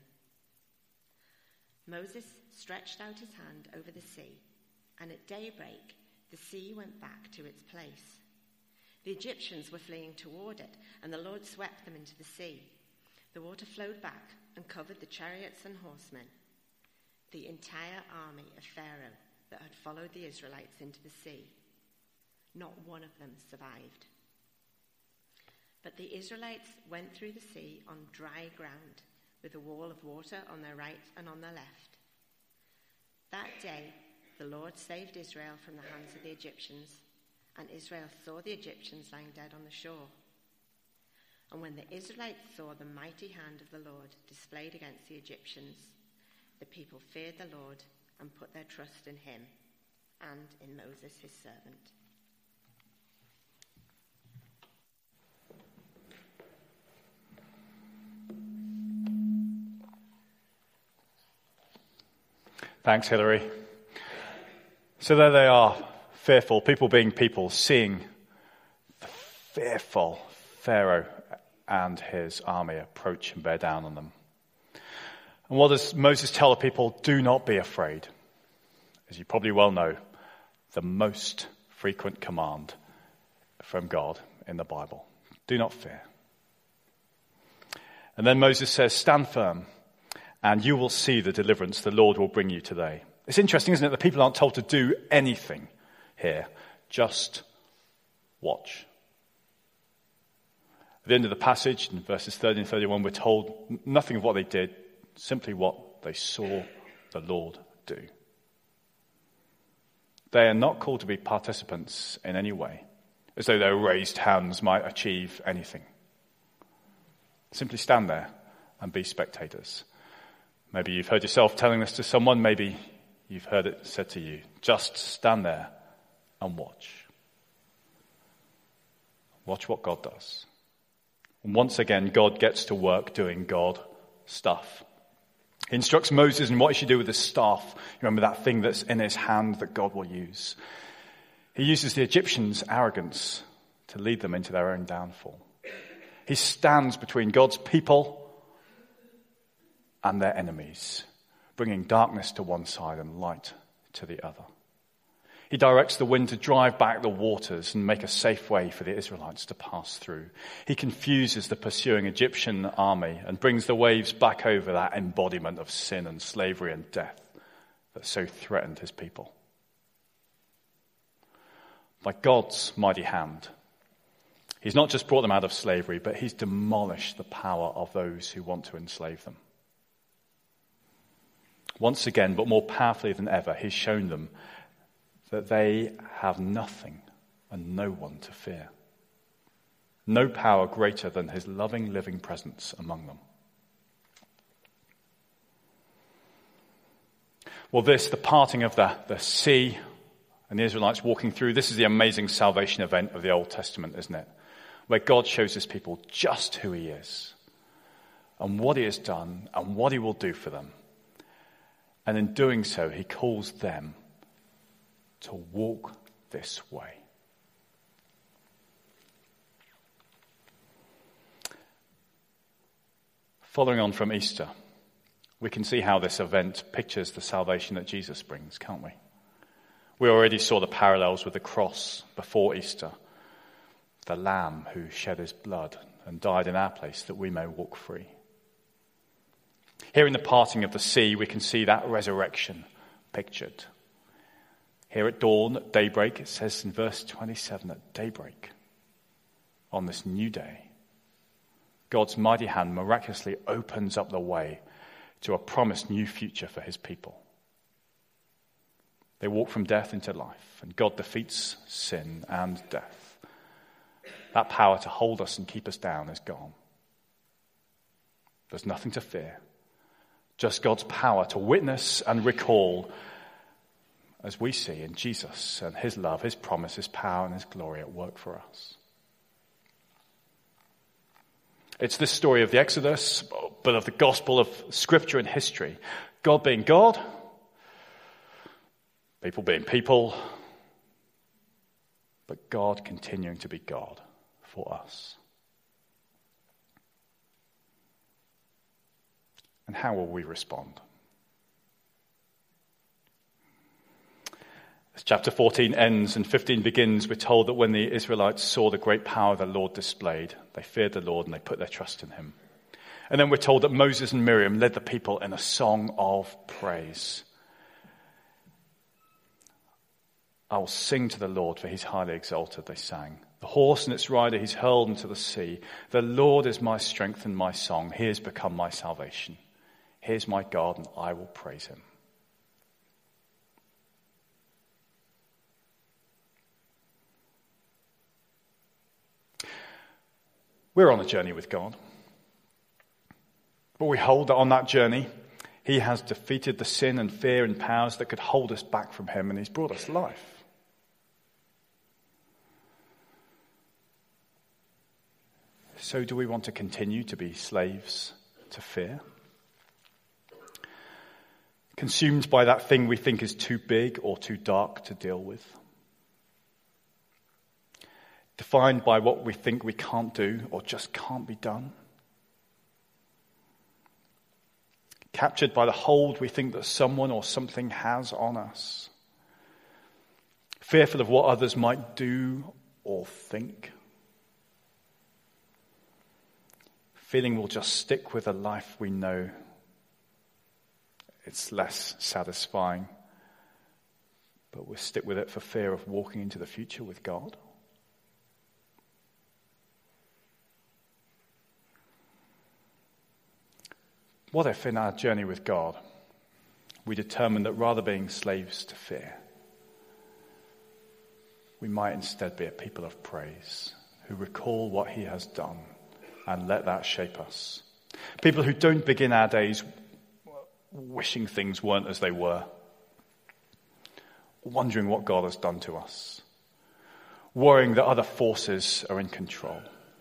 Moses stretched out his hand over the sea, and at daybreak the sea went back to its place. The Egyptians were fleeing toward it, and the Lord swept them into the sea. The water flowed back and covered the chariots and horsemen. The entire army of Pharaoh that had followed the Israelites into the sea. Not one of them survived. But the Israelites went through the sea on dry ground, with a wall of water on their right and on their left. That day, the Lord saved Israel from the hands of the Egyptians, and Israel saw the Egyptians lying dead on the shore. And when the Israelites saw the mighty hand of the Lord displayed against the Egyptians, the people feared the Lord and put their trust in him and in Moses his servant. Thanks, Hilary. So there they are, fearful, people being people, seeing the fearful Pharaoh and his army approach and bear down on them. And what does Moses tell the people? Do not be afraid. As you probably well know, the most frequent command from God in the Bible. Do not fear. And then Moses says, stand firm, and you will see the deliverance the Lord will bring you today. It's interesting, isn't it? The people aren't told to do anything here. Just watch. At the end of the passage, in verses 30 and 31, we're told nothing of what they did, simply what they saw the Lord do. They are not called to be participants in any way, as though their raised hands might achieve anything. Simply stand there and be spectators. Maybe you've heard yourself telling this to someone, maybe you've heard it said to you. Just stand there and watch. Watch what God does. And once again, God gets to work doing God stuff. He instructs Moses in what he should do with his staff. You remember that thing that's in his hand that God will use. He uses the Egyptians' arrogance to lead them into their own downfall. He stands between God's people and their enemies, bringing darkness to one side and light to the other. He directs the wind to drive back the waters and make a safe way for the Israelites to pass through. He confuses the pursuing Egyptian army and brings the waves back over that embodiment of sin and slavery and death that so threatened his people. By God's mighty hand, he's not just brought them out of slavery, but he's demolished the power of those who want to enslave them. Once again, but more powerfully than ever, he's shown them that they have nothing and no one to fear. No power greater than his loving, living presence among them. Well, the parting of the sea and the Israelites walking through, this is the amazing salvation event of the Old Testament, isn't it? Where God shows his people just who he is and what he has done and what he will do for them. And in doing so, he calls them to walk this way. Following on from Easter, we can see how this event pictures the salvation that Jesus brings, can't we? We already saw the parallels with the cross before Easter. The Lamb who shed his blood and died in our place that we may walk free. Here in the parting of the sea, we can see that resurrection pictured. Here at dawn, at daybreak, it says in verse 27, at daybreak, on this new day, God's mighty hand miraculously opens up the way to a promised new future for his people. They walk from death into life, and God defeats sin and death. That power to hold us and keep us down is gone. There's nothing to fear. Just God's power to witness and recall, as we see in Jesus and his love, his promise, his power and his glory at work for us. It's this story of the Exodus, but of the gospel of Scripture and history. God being God, people being people, but God continuing to be God for us. And how will we respond? As chapter 14 ends and 15 begins, we're told that when the Israelites saw the great power the Lord displayed, they feared the Lord and they put their trust in him. And then we're told that Moses and Miriam led the people in a song of praise. I will sing to the Lord, for he's highly exalted, they sang. The horse and its rider he's hurled into the sea. The Lord is my strength and my song. He has become my salvation. He is my God, and I will praise him. We're on a journey with God. But we hold that on that journey, he has defeated the sin and fear and powers that could hold us back from him, and he's brought us life. So do we want to continue to be slaves to fear? Consumed by that thing we think is too big or too dark to deal with? Defined by what we think we can't do or just can't be done? Captured by the hold we think that someone or something has on us? Fearful of what others might do or think? Feeling we'll just stick with a life we know it's less satisfying, but we'll stick with it for fear of walking into the future with God? What if in our journey with God, we determine that rather being slaves to fear, we might instead be a people of praise who recall what he has done and let that shape us. People who don't begin our days wishing things weren't as they were, wondering what God has done to us, worrying that other forces are in control.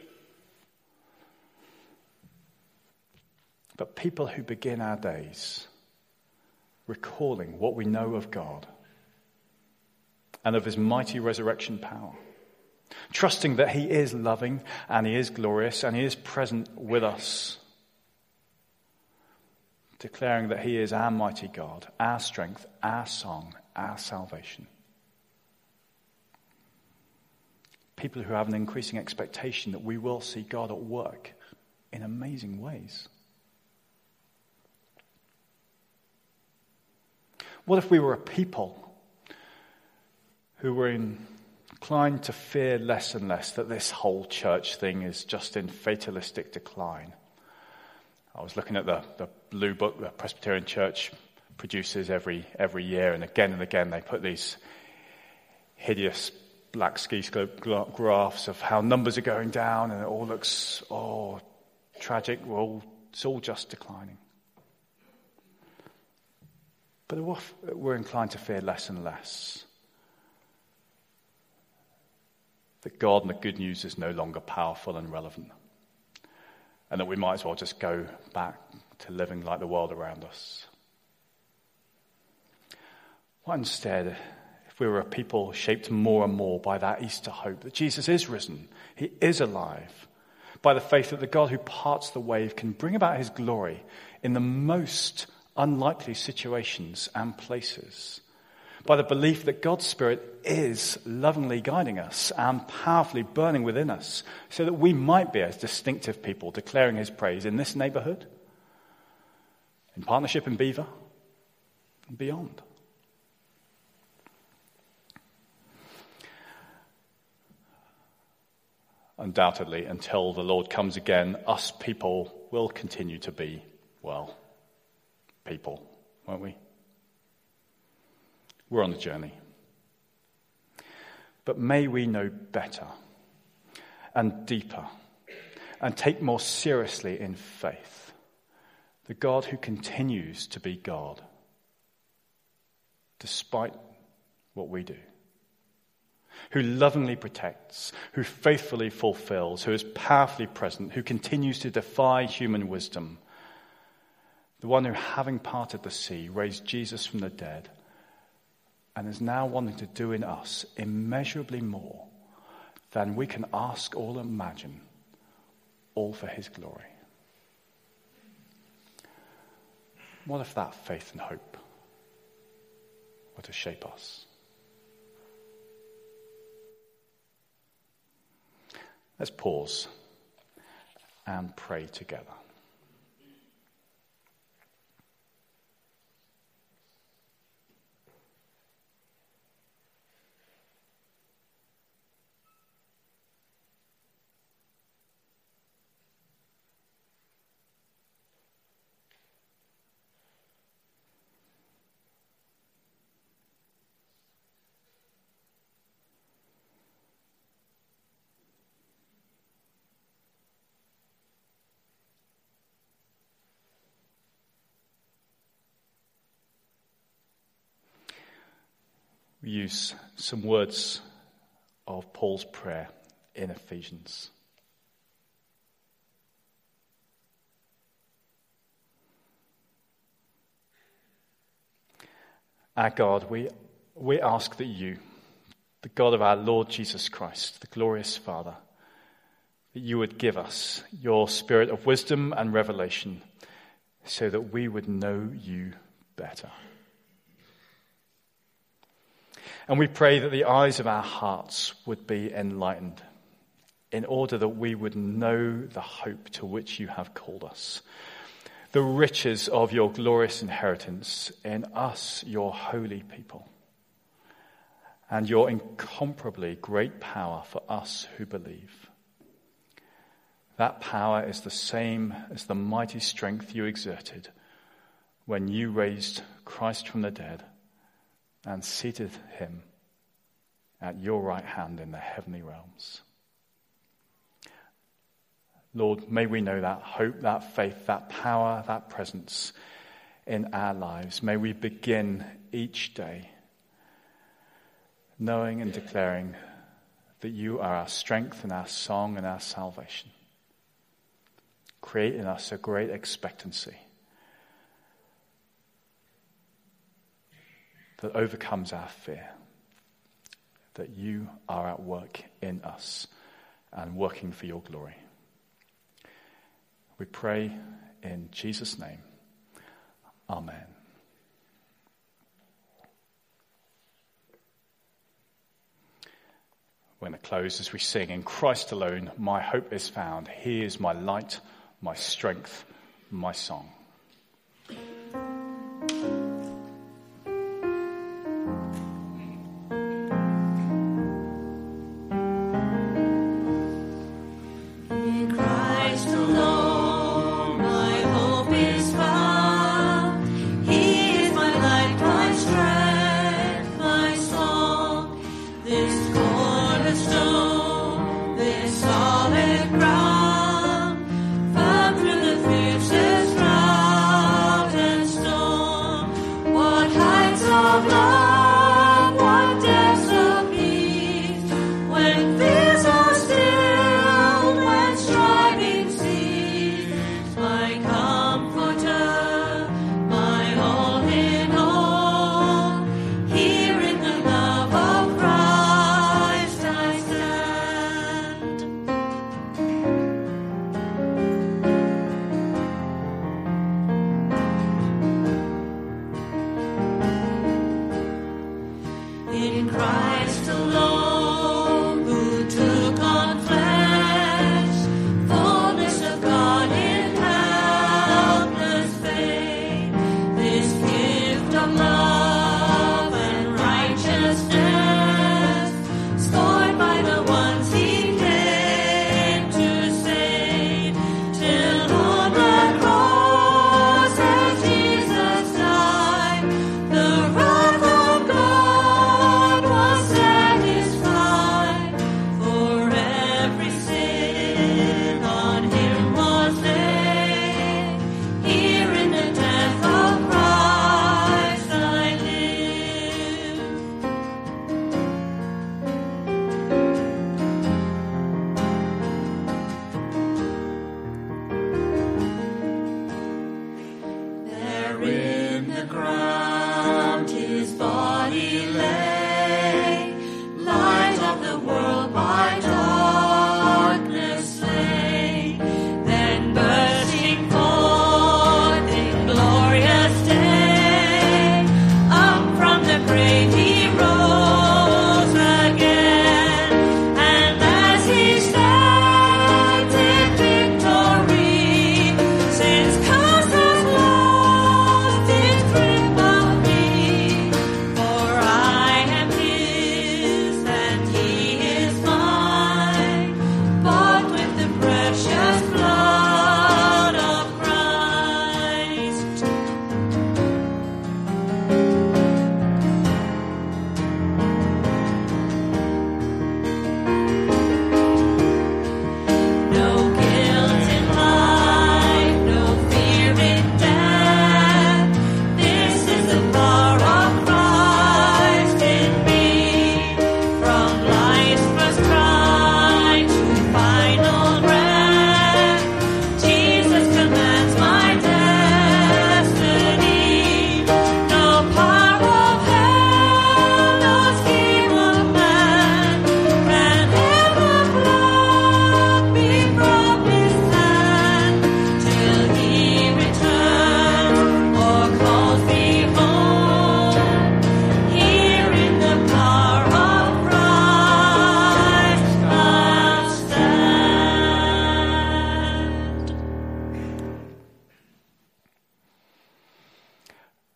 But people who begin our days recalling what we know of God and of his mighty resurrection power, trusting that he is loving and he is glorious and he is present with us, declaring that he is our mighty God, our strength, our song, our salvation. People who have an increasing expectation that we will see God at work in amazing ways. What if we were a people who were inclined to fear less and less that this whole church thing is just in fatalistic decline? I was looking at the blue book the Presbyterian Church produces every year, and again they put these hideous black ski slope graphs of how numbers are going down, and it all looks tragic. It's all just declining. But we're inclined to fear less and less that God and the good news is no longer powerful and relevant, and that we might as well just go back to living like the world around us. What instead if we were a people shaped more and more by that Easter hope that Jesus is risen, he is alive, by the faith that the God who parts the wave can bring about his glory in the most unlikely situations and places, by the belief that God's Spirit is lovingly guiding us and powerfully burning within us so that we might be as distinctive people declaring his praise in this neighborhood, in Partnership in Beaver, and beyond. Undoubtedly, until the Lord comes again, us people will continue to be, people, won't we? We're on a journey. But may we know better and deeper and take more seriously in faith the God who continues to be God despite what we do, who lovingly protects, who faithfully fulfills, who is powerfully present, who continues to defy human wisdom, the one who, having parted the sea, raised Jesus from the dead and is now wanting to do in us immeasurably more than we can ask or imagine, all for his glory. What if that faith and hope were to shape us? Let's pause and pray together. We use some words of Paul's prayer in Ephesians. Our God, we ask that you, the God of our Lord Jesus Christ, the glorious Father, that you would give us your spirit of wisdom and revelation so that we would know you better. And we pray that the eyes of our hearts would be enlightened in order that we would know the hope to which you have called us, the riches of your glorious inheritance in us, your holy people, and your incomparably great power for us who believe. That power is the same as the mighty strength you exerted when you raised Christ from the dead and seated him at your right hand in the heavenly realms. Lord, may we know that hope, that faith, that power, that presence in our lives. May we begin each day knowing and declaring that you are our strength and our song and our salvation. Create in us a great expectancy that overcomes our fear, that you are at work in us and working for your glory. We pray in Jesus' name. Amen. We're going to close as we sing, "In Christ alone my hope is found. He is my light, my strength, my song." Since causes lost its grip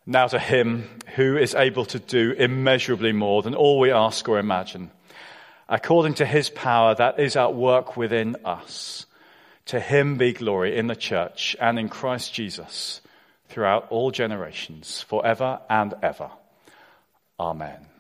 Now to him who is able to do immeasurably more than all we ask or imagine, according to his power that is at work within us, to him be glory in the church and in Christ Jesus throughout all generations, forever and ever. Amen.